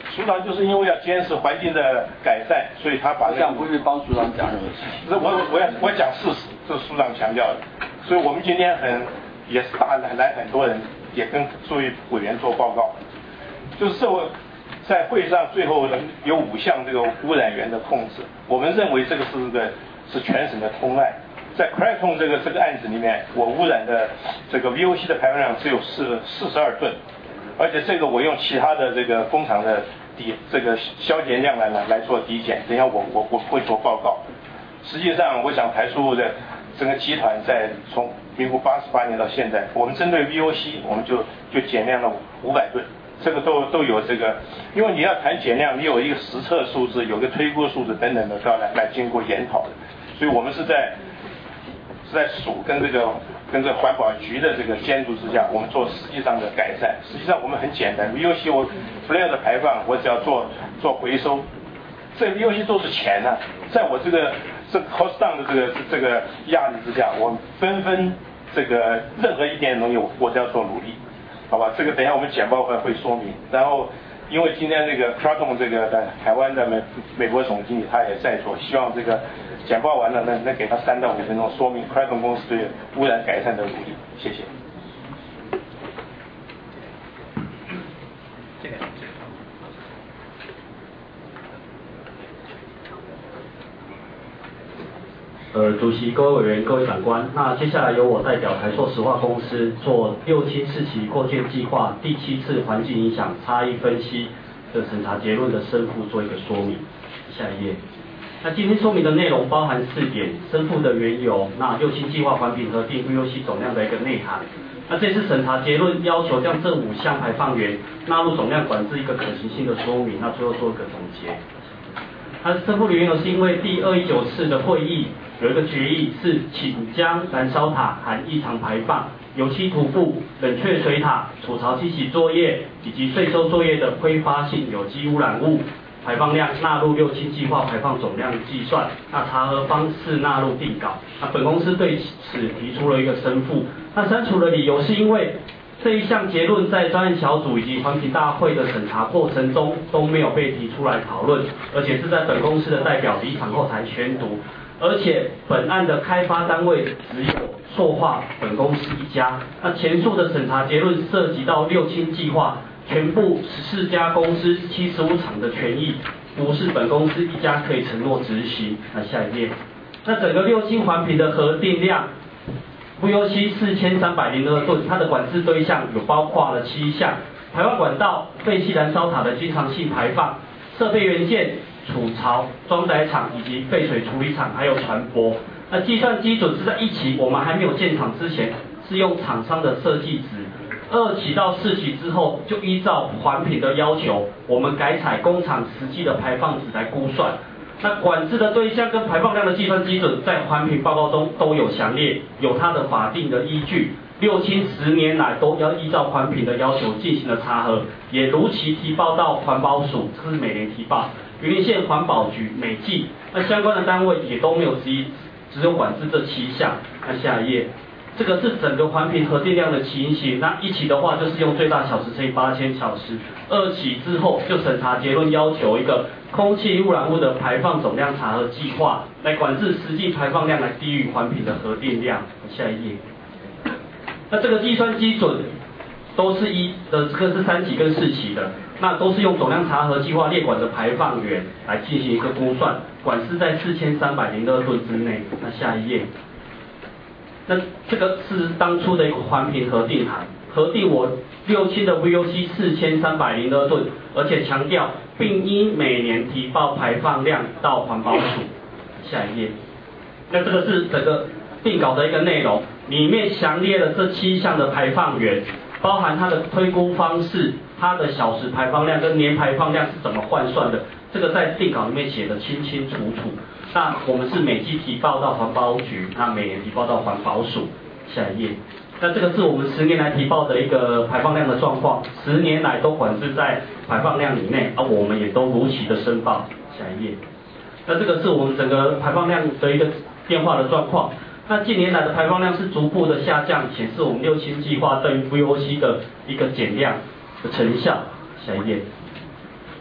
署长就是因为要坚持环境的改善，所以他把这样不是帮署长讲任何事情。 我我我要我讲事实，这是署长强调的。所以我们今天很也是大来很多人也跟作为委员做报告，就是社会在会上最后有五项这个污染源的控制，我们认为这个是个是全省的通案。在 Kraton 这个这个案子里面，我污染的这个 V O C 的排放量只有四四十二吨，而且这个我用其他的这个工厂的抵这个消减量来来来做抵减，等一下我我我会做报告。实际上，我想台塑的整个集团在从民国八十八年到现在，我们针对 V O C 我们就就减量了五百吨，这个都都有这个，因为你要谈减量，你有一个实测数字，有个推估数字等等的，都要来来经过研讨的，所以我们是在。是在署跟这个跟这个环保局的这个监督之下，我们做实际上的改善。实际上我们很简单 ，V O C 我 flare 的排放，我只要做做回收，这 V O C 都是钱啊，在我这个这 cost down 的这个这个压力之下，我们纷纷这个任何一点东西，我都要做努力，好吧？这个等一下我们简报会会说明。然后因为今天这个 Kraton 这个在台湾的美美国总经理他也在座，希望这个。简报完了，那那给他三到五分钟说明 Kraton 公司对污染改善的努力，谢谢。 呃，主席、各位委员、各位长官，那接下来由我代表台塑石化公司做六轻四期扩建计划第七次环境影响差异分析的审查结论的申复做一个说明。下一页。那今天说明的内容包含四点：申复的缘由，那六轻计划环评核定 V O C 总量的一个内涵。那这次审查结论要求将这五项排放源纳入总量管制一个可行性的说明，那最后做一个总结。它申复的缘由是因为第二一九次的会议有一个决议是请将燃烧塔含异常排放、油漆涂布、冷却水塔、储槽清洗作业以及税收作业的挥发性有机污染物排放量纳入六轻计划排放总量计算，那查核方式纳入定稿。那本公司对此提出了一个申复，那删除的理由是因为这一项结论在专案小组以及环评大会的审查过程中都没有被提出来讨论，而且是在本公司的代表离场后才宣读，而且本案的开发单位只有塑化本公司一家。那前述的审查结论涉及到六轻计划全部十四家公司七十五厂的权益，不是本公司一家可以承诺执行。那下一页，那整个六轻环评的核定量 V O C 四千三百零二吨，它的管制对象有包括了七项：排放管道、废气燃烧塔的经常性排放、设备元件、储槽、装载厂以及废水处理厂，还有船舶。那计算基准是在一期我们还没有建厂之前，是用厂商的设计值。二期到四期之后，就依照环评的要求，我们改采工厂实际的排放值来估算。那管制的对象跟排放量的计算基准，在环评报告中都有详列，有它的法定的依据。六轻十年来都要依照环评的要求进行了查核，也如期提报到环保署，这是每年提报。云林县环保局每季，那相关的单位也都没有质疑，只有管制这七项。那下一页。这个是整个环评核定量的情形，那一期的话就是用最大小时乘以八千小时，二期之后就审查结论要求一个空气污染物的排放总量查核计划，来管制实际排放量来低于环评的核定量。下一页，那这个计算基准都是一的，这个是三期跟四期的，那都是用总量查核计划列管的排放源来进行一个估算，管制在四千三百零二吨之内。那下一页。那这个是当初的一个环评核定函，核定我六轻的 V O C 四千三百零二吨，而且强调并应每年提报排放量到环保署。下一页，那这个是整个定稿的一个内容，里面详列了这七项的排放源，包含它的推估方式、它的小时排放量跟年排放量是怎么换算的，这个在定稿里面写得清清楚楚。那我们是每季提报到环保局，那每年提报到环保署。下一页，那这个是我们十年来提报的一个排放量的状况，十年来都管制在排放量以内，啊，我们也都如期的申报。下一页，那这个是我们整个排放量的一个变化的状况。那近年来的排放量是逐步的下降，显示我们六轻计划对于 V O C 的一个减量的成效。下一页。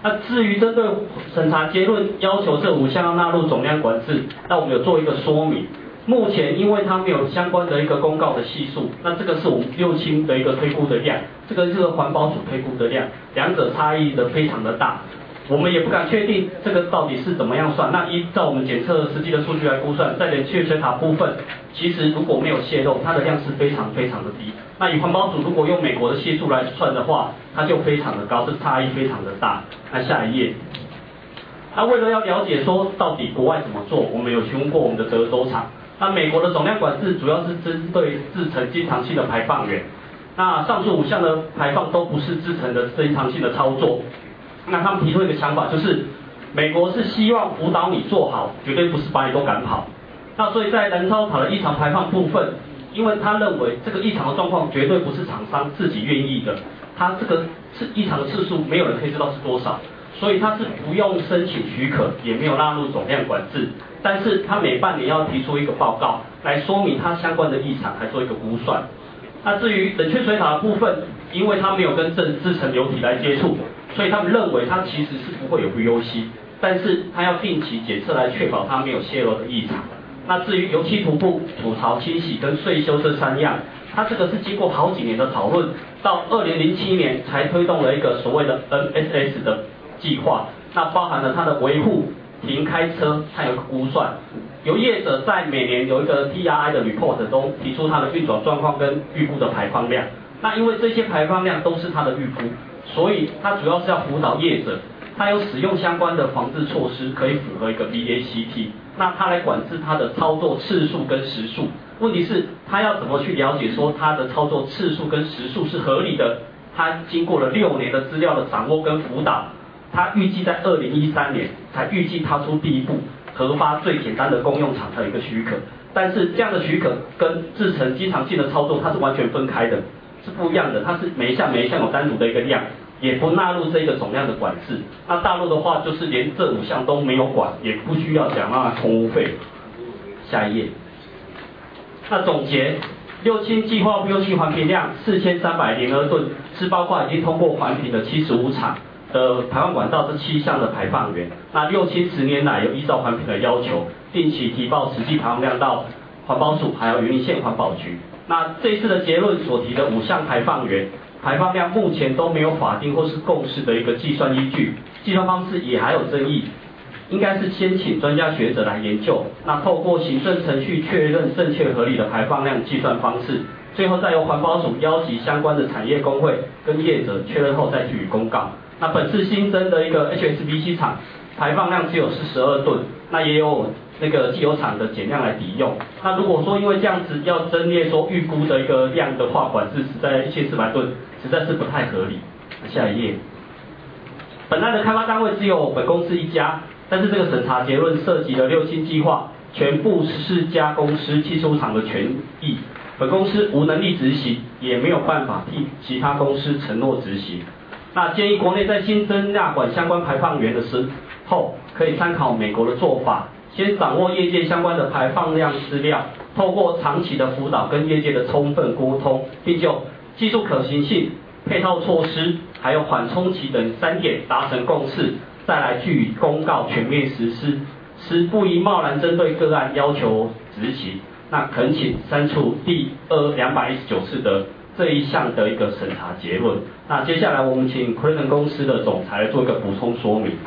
那至于针对审查结论要求这五项要纳入总量管制，那我们有做一个说明。目前因为它没有相关的一个公告的系数，那这个是我们六轻的一个推估的量，这个是环保署推估的量，两者差异的非常的大。我们也不敢确定这个到底是怎么样算。那依照我们检测实际的数据来估算，在冷却水塔部分，其实如果没有泄漏，它的量是非常非常的低。那以环保署如果用美国的系数来算的话，它就非常的高，这差异非常的大。那下一页。那为了要了解说到底国外怎么做，我们有询问过我们的德州厂。那美国的总量管制主要是针对制成经常性的排放源。那上述五项的排放都不是制成的经常性的操作。那他们提出一个想法，就是美国是希望辅导你做好，绝对不是把你都赶跑。那所以在燃烧塔的异常排放部分，因为他认为这个异常的状况绝对不是厂商自己愿意的，他这个次异常的次数没有人可以知道是多少，所以他是不用申请许可，也没有纳入总量管制。但是他每半年要提出一个报告来说明它相关的异常，还做一个估算。那至于冷却水塔的部分，因为它没有跟正制成流体来接触，所以他们认为它其实是不会有 V O C， 但是它要定期检测来确保它没有泄漏的异常。那至于油漆涂布、土槽清洗跟税修这三样，它这个是经过好几年的讨论，到二零零七年才推动了一个所谓的 N S S 的计划，那包含了它的维护、停开车，还有一个估算。由业者在每年有一个 T R I 的 report 中提出它的运转状况跟预估的排放量。那因为这些排放量都是它的预估，所以它主要是要辅导业者，它有使用相关的防治措施，可以符合一个 V A C T。那它来管制它的操作次数跟时数。问题是它要怎么去了解说它的操作次数跟时数是合理的？它经过了六年的资料的掌握跟辅导。他预计在二零一三年才预计踏出第一步，核发最简单的公用厂的一个许可。但是这样的许可跟制成经常性的操作它是完全分开的，是不一样的。它是每一项每一项有单独的一个量，也不纳入这个总量的管制。那大陆的话就是连这五项都没有管，也不需要缴纳空污费。下一页。那总结，六轻计划 V O C 环评量四千三百零二吨，是包括已经通过环评的七十五厂。的排放管道这七项的排放源，那六轻十年来有依照环评的要求，定期提报实际排放量到环保署还有云林县环保局。那这一次的结论所提的五项排放源排放量目前都没有法定或是共识的一个计算依据，计算方式也还有争议，应该是先请专家学者来研究，那透过行政程序确认正确合理的排放量计算方式，最后再由环保署邀集相关的产业工会跟业者确认后再予以公告。那本次新增的一个 H S B C 厂排放量只有四十二吨，那也有那个既有厂的减量来抵用。那如果说因为这样子要增列说预估的一个量的话，管制实在一千四百吨，实在是不太合理。下一页。本案的开发单位只有本公司一家，但是这个审查结论涉及了六轻计划全部十四家公司七十五厂的权益，本公司无能力执行，也没有办法替其他公司承诺执行。那建议国内在新增纳管相关排放源的时候，可以参考美国的做法，先掌握业界相关的排放量资料，透过长期的辅导跟业界的充分沟通，并就技术可行性、配套措施，还有缓冲期等三点达成共识，再来据以公告全面实施，实不宜贸然针对个案要求执行。那恳请删除第二两百一十九次的这一项的一个审查结论。那接下来我们请 Cronon 公司的总裁来做一个补充说明。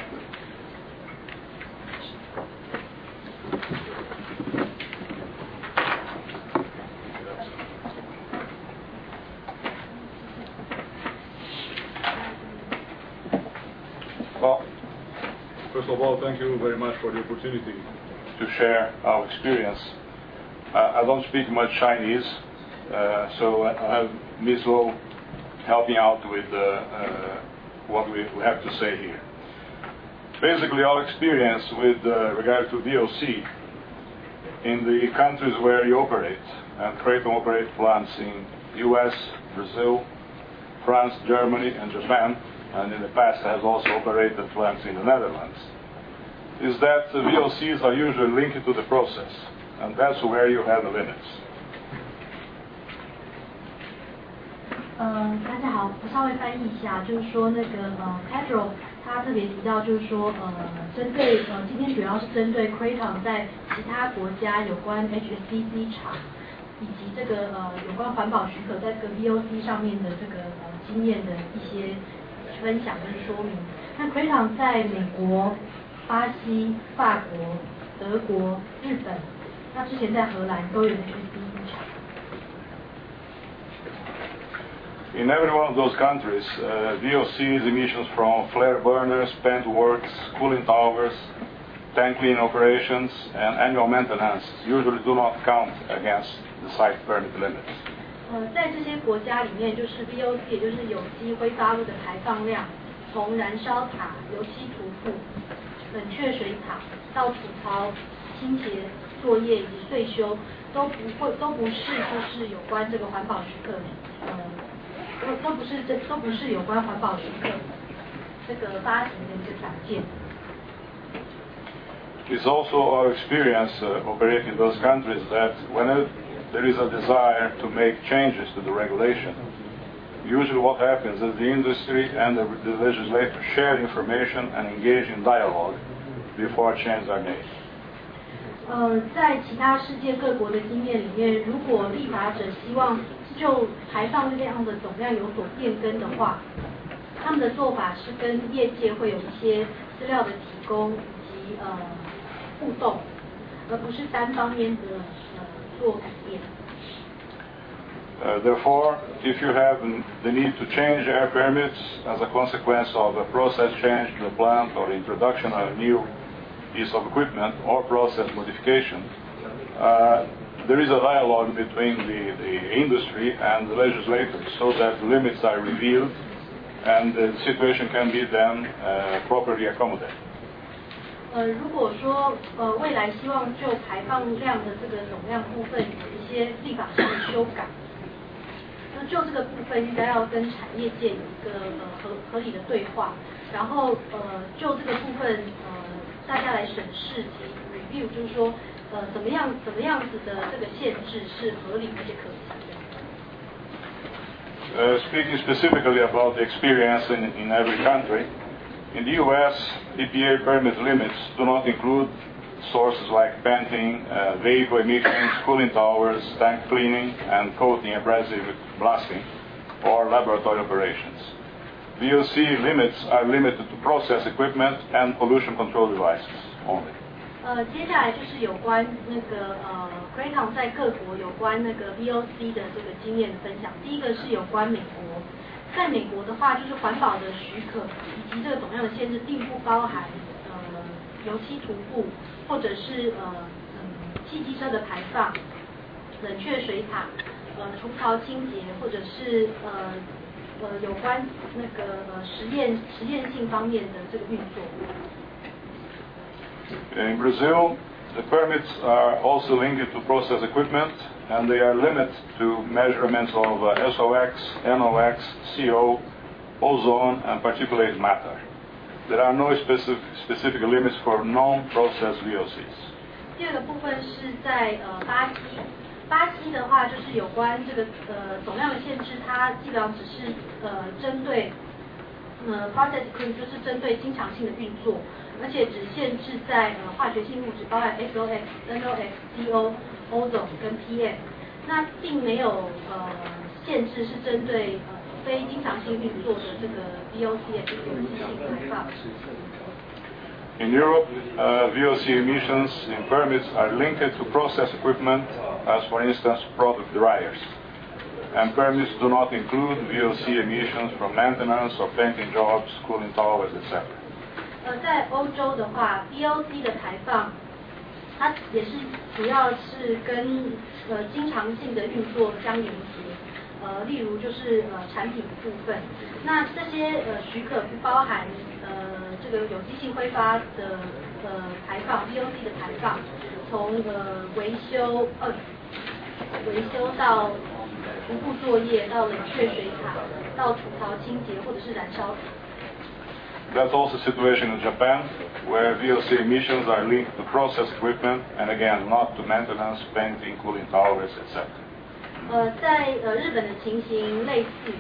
Well, first of all, thank you very much for the opportunity to share our experience. Uh, I don't speak much Chinese, uh, so I have Miz Lo helping out with uh, uh, what we, we have to say here. Basically, our experience with uh, regard to V O C in the countries where you operate, and Kraton operate plants in U S, Brazil, France, Germany, and Japan, and in the past has also operated plants in the Netherlands, is that the V O Cs are usually linked to the process, and that's where you have the limits. 嗯，大家好，我稍微翻译一下，就是说那个呃 Pedro 他特别提到，就是说，呃，针对呃，今天主要是针对 Kraton 在其他国家有关 H S B C 厂以及这个呃有关环保许可在这个 V O C 上面的这个呃经验的一些分享跟说明。那 Kraton 在美国、巴西、法国、德国、日本，那之前在荷兰都有 H S B C 厂。 In every one of those countries, uh, V O Cs, emissions from flare burners, paint works, cooling towers, tank cleaning operations, and annual maintenance usually do not count against the site permit limits. 呃，在这些国家里面，就是 V O C， 也就是有机挥发物的排放量，从燃烧塔、油漆涂布、冷却水塔到储槽、清洁作业以及税收，都不会都不是就是有关这个环保许可的，呃。都都不是这都不是有关环保许可这个发行的一个条件。 It's also our experience uh, operating in those countries that whenever there is a desire to make changes to the regulation, usually what happens is the industry and the, the legislator share information and engage in dialogue before changes are made. 呃，在其他世界各国的经验里面，如果立法者希望就排放这样的总量有所变更的话，他们的做法是跟业界会有一些资料的提供以及呃互动，而不是单方面的呃做改变。 Uh, therefore, if you have the need to change air permits as a consequence of a process change in the plant or introduction of a new piece of equipment or process modification, uh, there is a dialogue between the, the industry and the legislators so that the limits are revealed and the situation can be then uh, properly accommodated. 呃，如果说呃未来希望就排放量的这个总量部分有一些立法上的修改，那就这个部分应该要跟产业界有一个呃合合理的对话，然后呃就这个部分呃大家来审视及 review， 就是说。呃，怎么样怎么样子的这个限制是合理而且可行的？ Uh, speaking specifically about the experience in, in every country, in the U S, E P A permit limits do not include sources like painting, uh, vehicle emissions, cooling towers, tank cleaning, and coating, abrasive blasting, or laboratory operations. V O C limits are limited to process equipment and pollution control devices only. 呃，接下来就是有关那个呃 Kraton 在各国有关那个 V O C 的这个经验的分享。第一个是有关美国，在美国的话，就是环保的许可以及这个总量的限制，并不包含呃油漆涂布，或者是呃嗯汽机车的排放、冷却水塔、呃除槽清洁，或者是呃呃有关那个呃实验实验性方面的这个运作。 In Brazil, the permits are also linked to process equipment, and they are limited to measurements of uh, S O X, N O X, C O, ozone, and particulate matter. There are no specific, specific limits for non-processed V O Cs. 第二个部分是在呃巴西，巴西的话就是有关这个呃总量的限制，它基本上只是呃针对呃 process equipment， 就是针对经常性的运作。而且只限制在呃化学性物质，包含 S O X、N O X、C O、ozone 跟 P M， 那并没有呃限制是针对呃非经常性运作的这个 V O C 的有机性排放。 In Europe, uh, V O C emissions in permits are linked to process equipment, as for instance product dryers. And permits do not include V O C emissions from maintenance or painting jobs, cooling towers, et cetera. 呃，在欧洲的话 ，V O C 的排放，它也是主要是跟呃经常性的运作相连接。呃，例如就是呃产品的部分，那这些呃许可不包含呃这个有机性挥发的呃排放 V O C 的排放，从呃维修呃维修到涂布作业，到冷却水塔，到除槽清洁或者是燃烧。 That's also the situation in Japan, where V O C emissions are linked to process equipment, and again, not to maintenance, painting, cooling towers, et cetera. 呃，在呃日本的情形类似，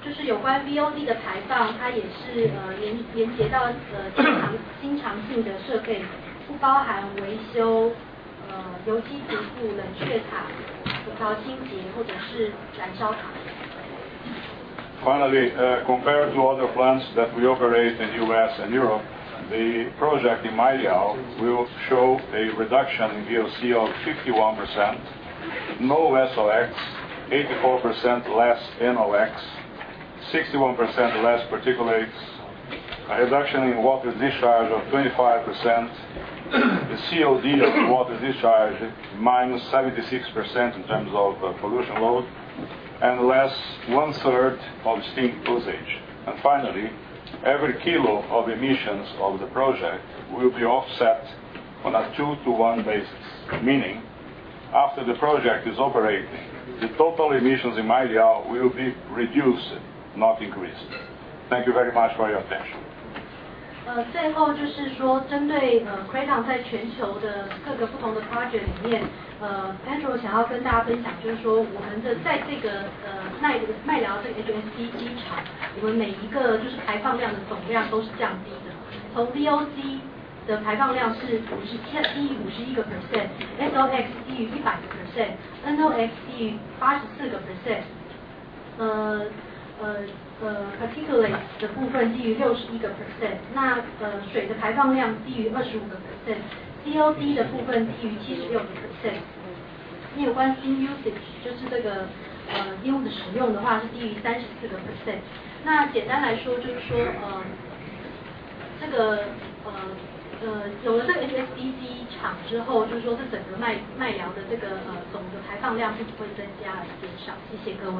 就是有关 V O D 的排放，它也是呃连连接到呃经常经常性的设备，不包含维修、呃油漆涂布、冷却塔、葡萄清洁或者是燃烧塔。 Finally, uh, compared to other plants that we operate in U S and Europe, the project in Mailiao will show a reduction in V O C of fifty-one percent, no S O X, eighty-four percent less N O X, sixty-one percent less particulates, a reduction in water discharge of twenty-five percent, the C O D of water discharge minus seventy-six percent in terms of uh, pollution load, and less one-third of steam usage. And finally, every kilo of emissions of the project will be offset on a two to one basis, meaning after the project is operating, the total emissions in Mailiao will be reduced, not increased. Thank you very much for your attention. 呃，最后就是说，针对呃 Kraton 在全球的各个不同的 project 里面，呃 Andrew 想要跟大家分享，就是说我们的在这个呃麦麦寮这个 H S C 机场，我们每一个就是排放量的总量都是降低的。从 V O C 的排放量是五十七低于五十一个 percent，S O X 低于一百个 percent，N O X 低于八十四个 percent， 呃呃。呃 particulate 的部分低于六十一个 percent， 那呃水的排放量低于二十五个 percent，C O D 的部分低于七十六个 percent。那有关 steam usage 就是这个呃烟雾的使用的话是低于三十四个 percent。那简单来说就是说呃这个呃呃有了这个 H S C 机场之后，就是说这整个麦麦寮的这个呃总的排放量是不会增加而减少。谢谢各位。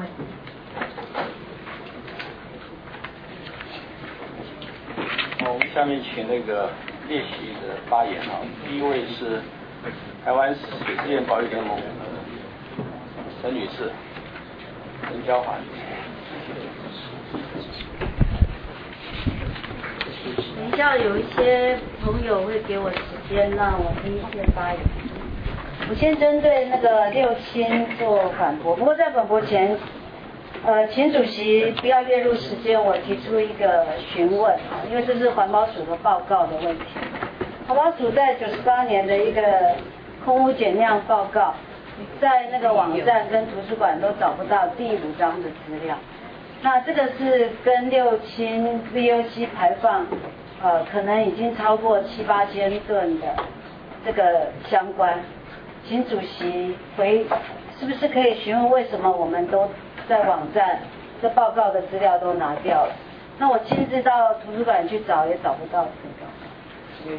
我们下面请那个列席的发言啊，第一位是台湾水资源保育联盟陈女士，陈娇华。 等一下有一些朋友会给我时间让我第一线发言。我先针对那个六亲做反驳，不过在反驳前。呃，请主席不要列入时间，我提出一个询问啊，因为这是环保署的报告的问题。环保署在九十八年的一个空污减量报告，在那个网站跟图书馆都找不到第五章的资料。那这个是跟六氢 V O C 排放，呃，可能已经超过七八千吨的这个相关，请主席回，是不是可以询问为什么我们都在网站这报告的资料都拿掉了？那我亲自到图书馆去找也找不到资料。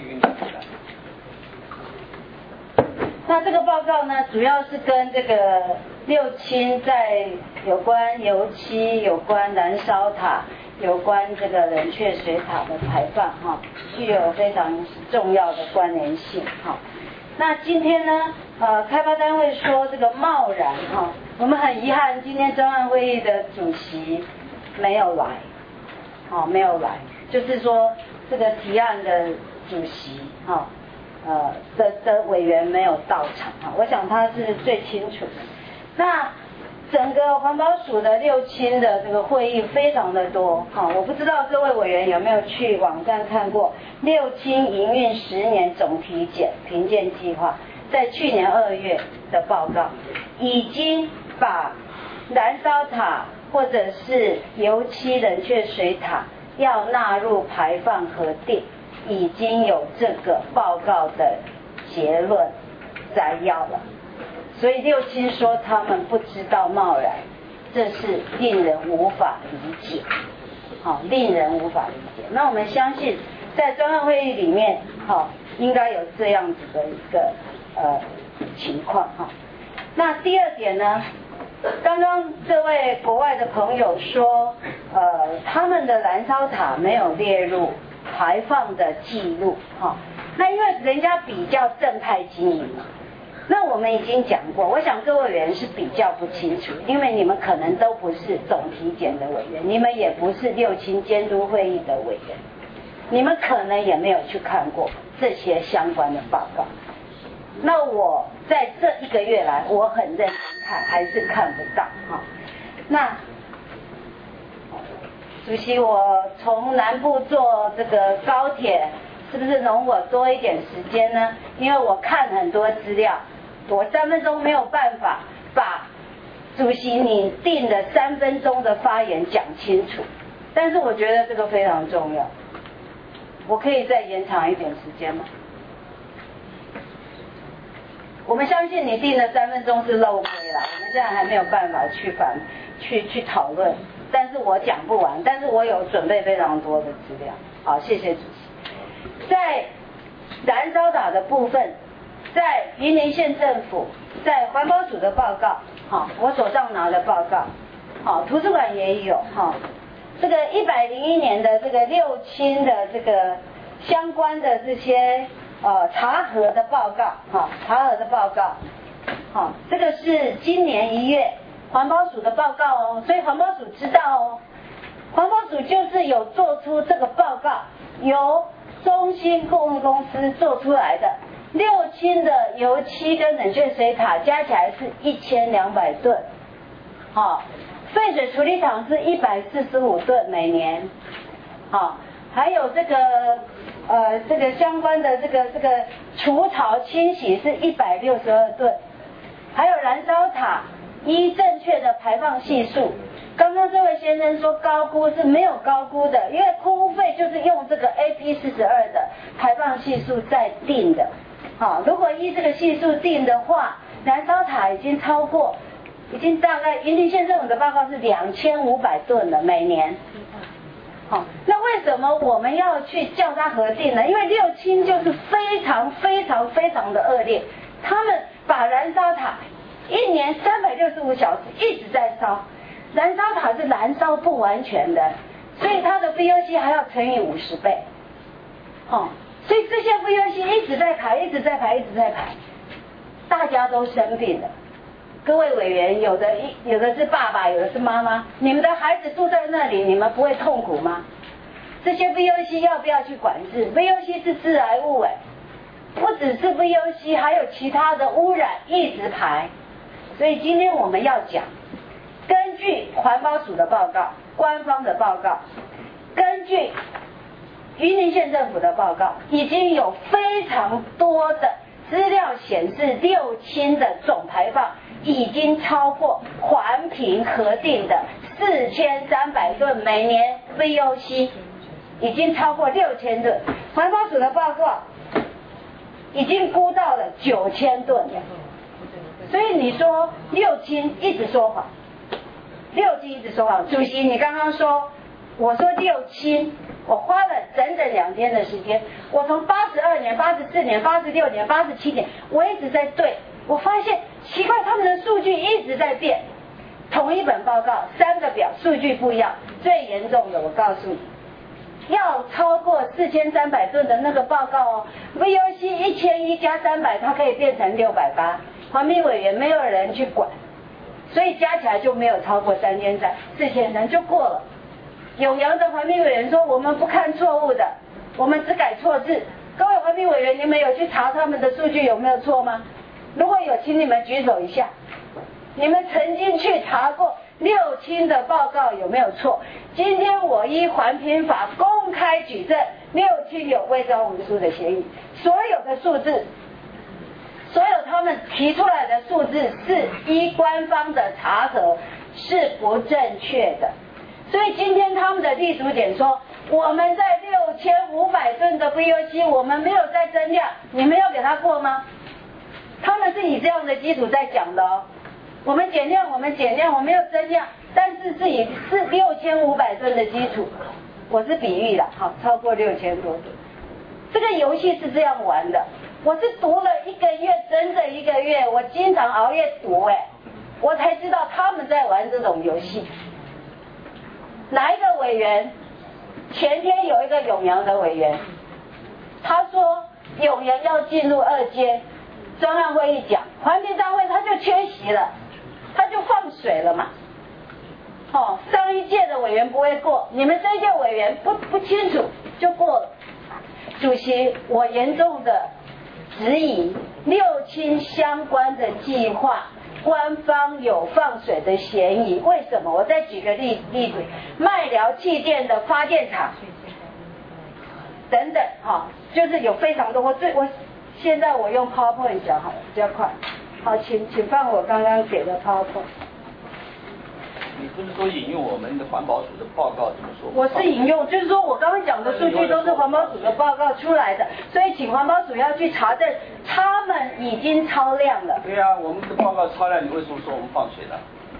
那这个报告呢，主要是跟这个六氢在有关油漆、有关燃烧塔、有关这个冷却水塔的排放哈，具有非常重要的关联性哈。那今天呢，呃，开发单位说这个贸然哈，我们很遗憾，今天专案会议的主席没有来，哦，没有来，就是说这个提案的主席哈，呃的的委员没有到场哈，我想他是最清楚的。那整个环保署的六亲的这个会议非常的多哈，我不知道各位委员有没有去网站看过六亲营运十年总体检评鉴计划，在去年二月的报告，已经把燃烧塔或者是油漆冷却水塔要纳入排放核定，已经有这个报告的结论摘要了。所以六亲说他们不知道贸然，这是令人无法理解，好，令人无法理解。那我们相信在专案会议里面，好，应该有这样子的一个呃情况哈。那第二点呢，刚刚这位国外的朋友说，呃，他们的燃烧塔没有列入排放的记录哈。那因为人家比较正派经营嘛。那我们已经讲过，我想各位委员是比较不清楚，因为你们可能都不是总体检的委员，你们也不是六亲监督会议的委员，你们可能也没有去看过这些相关的报告。那我在这一个月来，我很认真看，还是看不到哈。那主席，我从南部坐这个高铁，是不是容我多一点时间呢？因为我看很多资料，我三分钟没有办法把主席你定的三分钟的发言讲清楚，但是我觉得这个非常重要，我可以再延长一点时间吗？我们相信你定的三分钟是漏规了，我们现在还没有办法去反去去讨论，但是我讲不完，但是我有准备非常多的资料。好，谢谢主席。在燃烧塔的部分，在云林县政府，在环保署的报告，好，我手上拿的报告，好，图书馆也有，哈，这个一百零一年的这个六轻的这个相关的这些呃查核的报告，哈，查核的报告，好，这个是今年一月环保署的报告哦，所以环保署知道哦，环保署就是有做出这个报告，由中兴顾问公司做出来的，六轻的油漆跟冷却水塔加起来是一千两百吨，好，废水处理厂是一百四十五吨每年，好，还有这个呃这个相关的这个这个除草清洗是一百六十二吨，还有燃烧塔依正确的排放系数。刚刚这位先生说高估是没有高估的，因为空污费就是用这个 A P 四十二的排放系数在定的。好，如果依这个系数定的话，燃烧塔已经超过，已经大概云林县政府的报告是两千五百吨了每年。好，那为什么我们要去叫它核定呢？因为六轻就是非常非常非常的恶劣，他们把燃烧塔一年三百六十五小时一直在烧。燃烧塔是燃烧不完全的，所以它的 V O C 还要乘以五十倍，哦，所以这些 V O C 一直在排，一直在排，一直在排，大家都生病了。各位委员，有的一有的是爸爸，有的是妈妈，你们的孩子住在那里，你们不会痛苦吗？这些 V O C 要不要去管制 ？V O C 是致癌物哎，不只是 V O C， 还有其他的污染一直排，所以今天我们要讲。根据环保署的报告，官方的报告，根据云林县政府的报告，已经有非常多的资料显示，六轻的总排放已经超过环评核定的四千三百吨每年 V O C， 已经超过六千吨。环保署的报告已经估到了九千吨了，所以你说六轻一直说谎。六轻一直说谎，主席，你刚刚说，我说六轻，我花了整整两天的时间，我从八十二年、八十四年、八十六年、八十七年，我一直在对，我发现奇怪，他们的数据一直在变，同一本报告三个表，数据不一样，最严重的我告诉你，要超过四千三百吨的那个报告哦 ，V O C 一千一加三百，它可以变成六百八，环评委员没有人去管。所以加起来就没有超过三千三、四千三就过了。永阳的环评委员说我们不看错误的，我们只改错字。各位环评委员，你们有去查他们的数据有没有错吗？如果有，请你们举手一下。你们曾经去查过六轻的报告有没有错？今天我依环评法公开举证，六轻有伪造文书的嫌疑，所有的数字。所有他们提出来的数字是依官方的查核是不正确的，所以今天他们的立足点说我们在六千五百吨的 V O C 我们没有再增量，你们要给他过吗？他们是以这样的基础在讲的哦，我们减量我们减量我没有增量，但是是以是六千五百吨的基础，我是比喻了，好，超过六千多吨，这个游戏是这样玩的。我是读了一个月，整整一个月，我经常熬夜读，哎，我才知道他们在玩这种游戏。哪一个委员？前天有一个永阳的委员，他说永阳要进入二阶，专案会议讲，环评大会他就缺席了，他就放水了嘛。哦，上一届的委员不会过，你们这一届委员不不清楚就过了。主席，我严重的质疑六轻相关的计划官方有放水的嫌疑。为什么？我再举个例例子，麦寮气电的发电厂等等，哈，就是有非常多。我最我现在我用 PowerPoint 讲好了，比较快。好，请请放我刚刚给的 PowerPoint。 你不是说引用我们的环保署的报告怎么说？ 我是引用，就是说我刚刚讲的数据都是环保署的报告出来的，所以请环保署要去查证，他们已经超量了。 对啊，我们的报告超量，你为什么说我们放水了？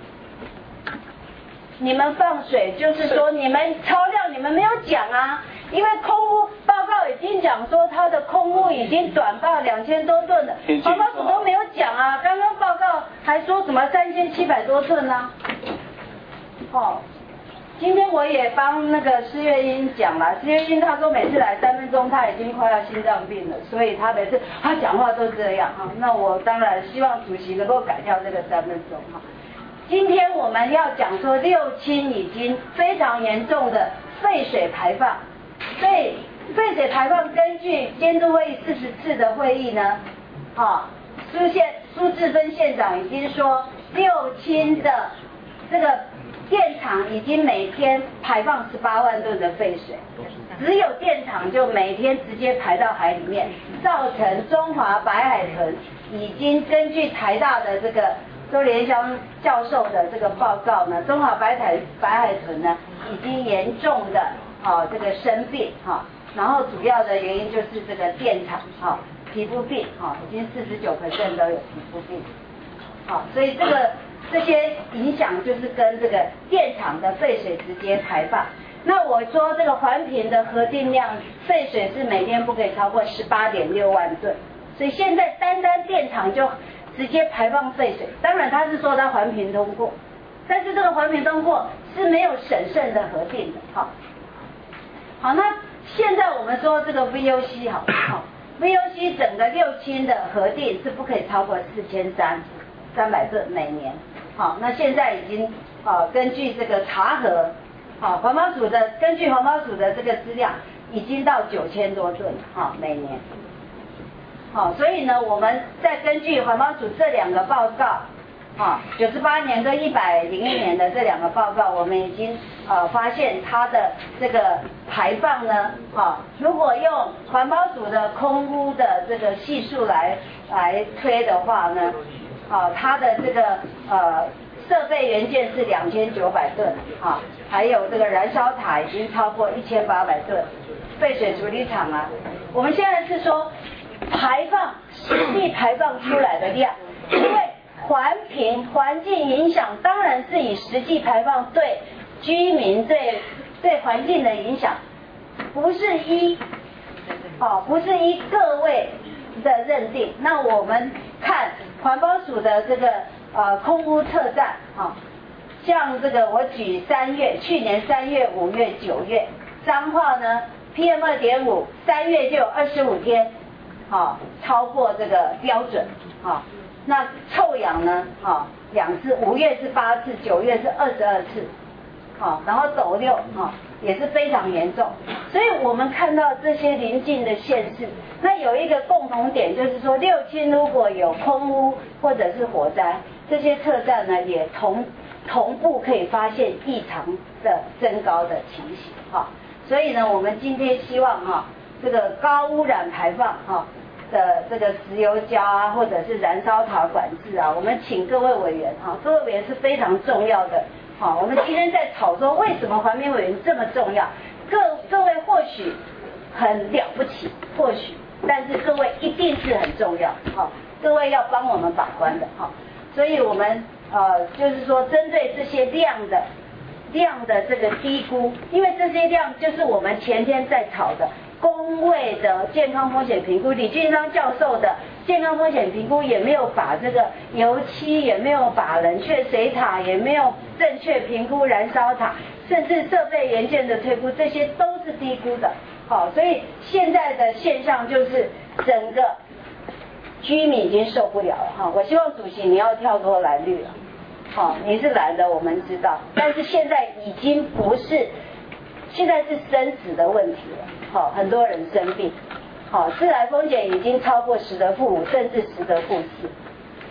你们放水就是说你们超量，你们没有讲啊，因为空污报告已经讲说它的空污已经短到两千多吨了，环保署都没有讲啊，刚刚报告还说什么三千七百多吨啊。哦，今天我也帮那个施月英讲了，施月英她说每次来三分钟，她已经快要心脏病了，所以她每次她讲话都这样哈。那我当然希望主席能够改掉这个三分钟哈。今天我们要讲说六轻已经非常严重的废水排放，所以废水排放根据监督会议四十次的会议呢，啊，苏县苏志芬县长已经说六轻的这个电厂已经每天排放十八万吨的废水，只有电厂就每天直接排到海里面，造成中华白海豚已经根据台大的这个周连香教授的这个报告呢，中华白海白海豚呢已经严重的啊这个生病哈，然后主要的原因就是这个电厂哈皮肤病哈，已经四十九 percent 都有皮肤病，好，所以这个。这些影响就是跟这个电厂的废水直接排放。那我说这个环评的核定量废水是每天不可以超过十八点六万吨，所以现在单单电厂就直接排放废水。当然他是说他环评通过，但是这个环评通过是没有审慎的核定的。好，好，那现在我们说这个 V O C 好，好 V O C 整个六轻的核定是不可以超过四千三三百吨每年。好，那现在已经啊，根据这个查核，好，环保署的根据环保署的这个资料，已经到九千多吨，好，每年。好，所以呢，我们再根据环保署这两个报告，啊，九十八年跟一百零一年的这两个报告，我们已经呃发现它的这个排放呢，啊，如果用环保署的空污的这个系数来来推的话呢。啊，它的这个呃设备元件是两千九百吨，啊，还有这个燃烧塔已经超过一千八百吨，废水处理厂啊，我们现在是说排放实际排放出来的量，因为环评环境影响当然是以实际排放对居民对对环境的影响，不是依哦不是依各位的认定，那我们看。环保署的这个呃空污测站，哈、哦，像这个我举三月，去年三月、五月、九月，彰化呢 P M 二点五，三月就有二十五天，哈、哦，超过这个标准，哈、哦，那臭氧呢，哈、哦，两次，五月是八次，九月是二十二次，好、哦，然后斗六，哈、哦，也是非常严重，所以我们看到这些邻近的县市。那有一个共同点，就是说六轻如果有空污或者是火灾，这些测站呢也同同步可以发现异常的增高的情形哈。所以呢，我们今天希望哈，这个高污染排放哈的这个石油焦啊，或者是燃烧塔管制啊，我们请各位委员哈，各位委员是非常重要的哈。我们今天在吵说为什么环评委员这么重要，各各位或许很了不起，或许。但是各位一定是很重要，好，各位要帮我们把关的，好，所以我们呃就是说针对这些量的量的这个低估，因为这些量就是我们前天在吵的公卫的健康风险评估，李俊章教授的健康风险评估也没有把这个油漆，也没有把冷却水塔，也没有正确评估燃烧塔，甚至设备元件的推估，这些都是低估的。好，所以现在的现象就是整个居民已经受不了了哈。我希望主席你要跳脱蓝绿了，好，你是蓝的我们知道，但是现在已经不是，现在是生死的问题了。好，很多人生病，好，致癌风险已经超过十的负五，甚至十的负四。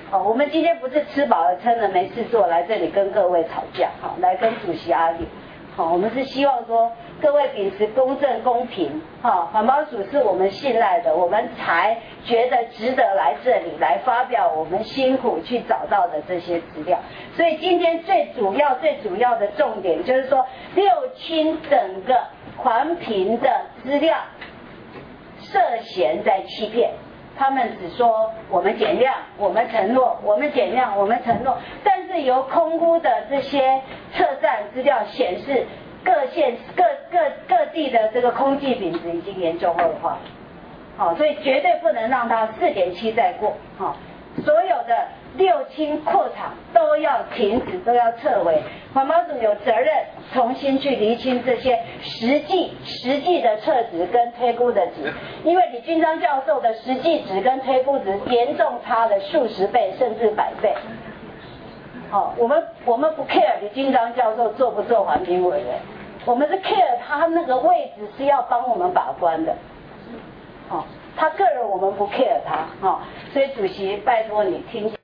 哦，我们今天不是吃饱了撑了没事做来这里跟各位吵架，好，来跟主席阿里，好，我们是希望说各位秉持公正公平，哈，环保署是我们信赖的，我们才觉得值得来这里来发表我们辛苦去找到的这些资料。所以今天最主要最主要的重点就是说，六轻整个环评的资料涉嫌在欺骗。他们只说我们减量，我们承诺，我们减量，我们承诺，但是由空污的这些测站资料显示，各县各各各地的这个空气品质已经严重恶化，好，所以绝对不能让它四点七再过，好，所有的六轻扩厂都要停止，都要撤回。环保署有责任重新去厘清这些实际实际的测值跟推估的值，因为李俊章教授的实际值跟推估值严重差了数十倍甚至百倍。哦，我们我们不 care 李俊章教授做不做环评委员，我们是 care 他那个位置是要帮我们把关的。哦，他个人我们不 care 他，哦，所以主席拜托你听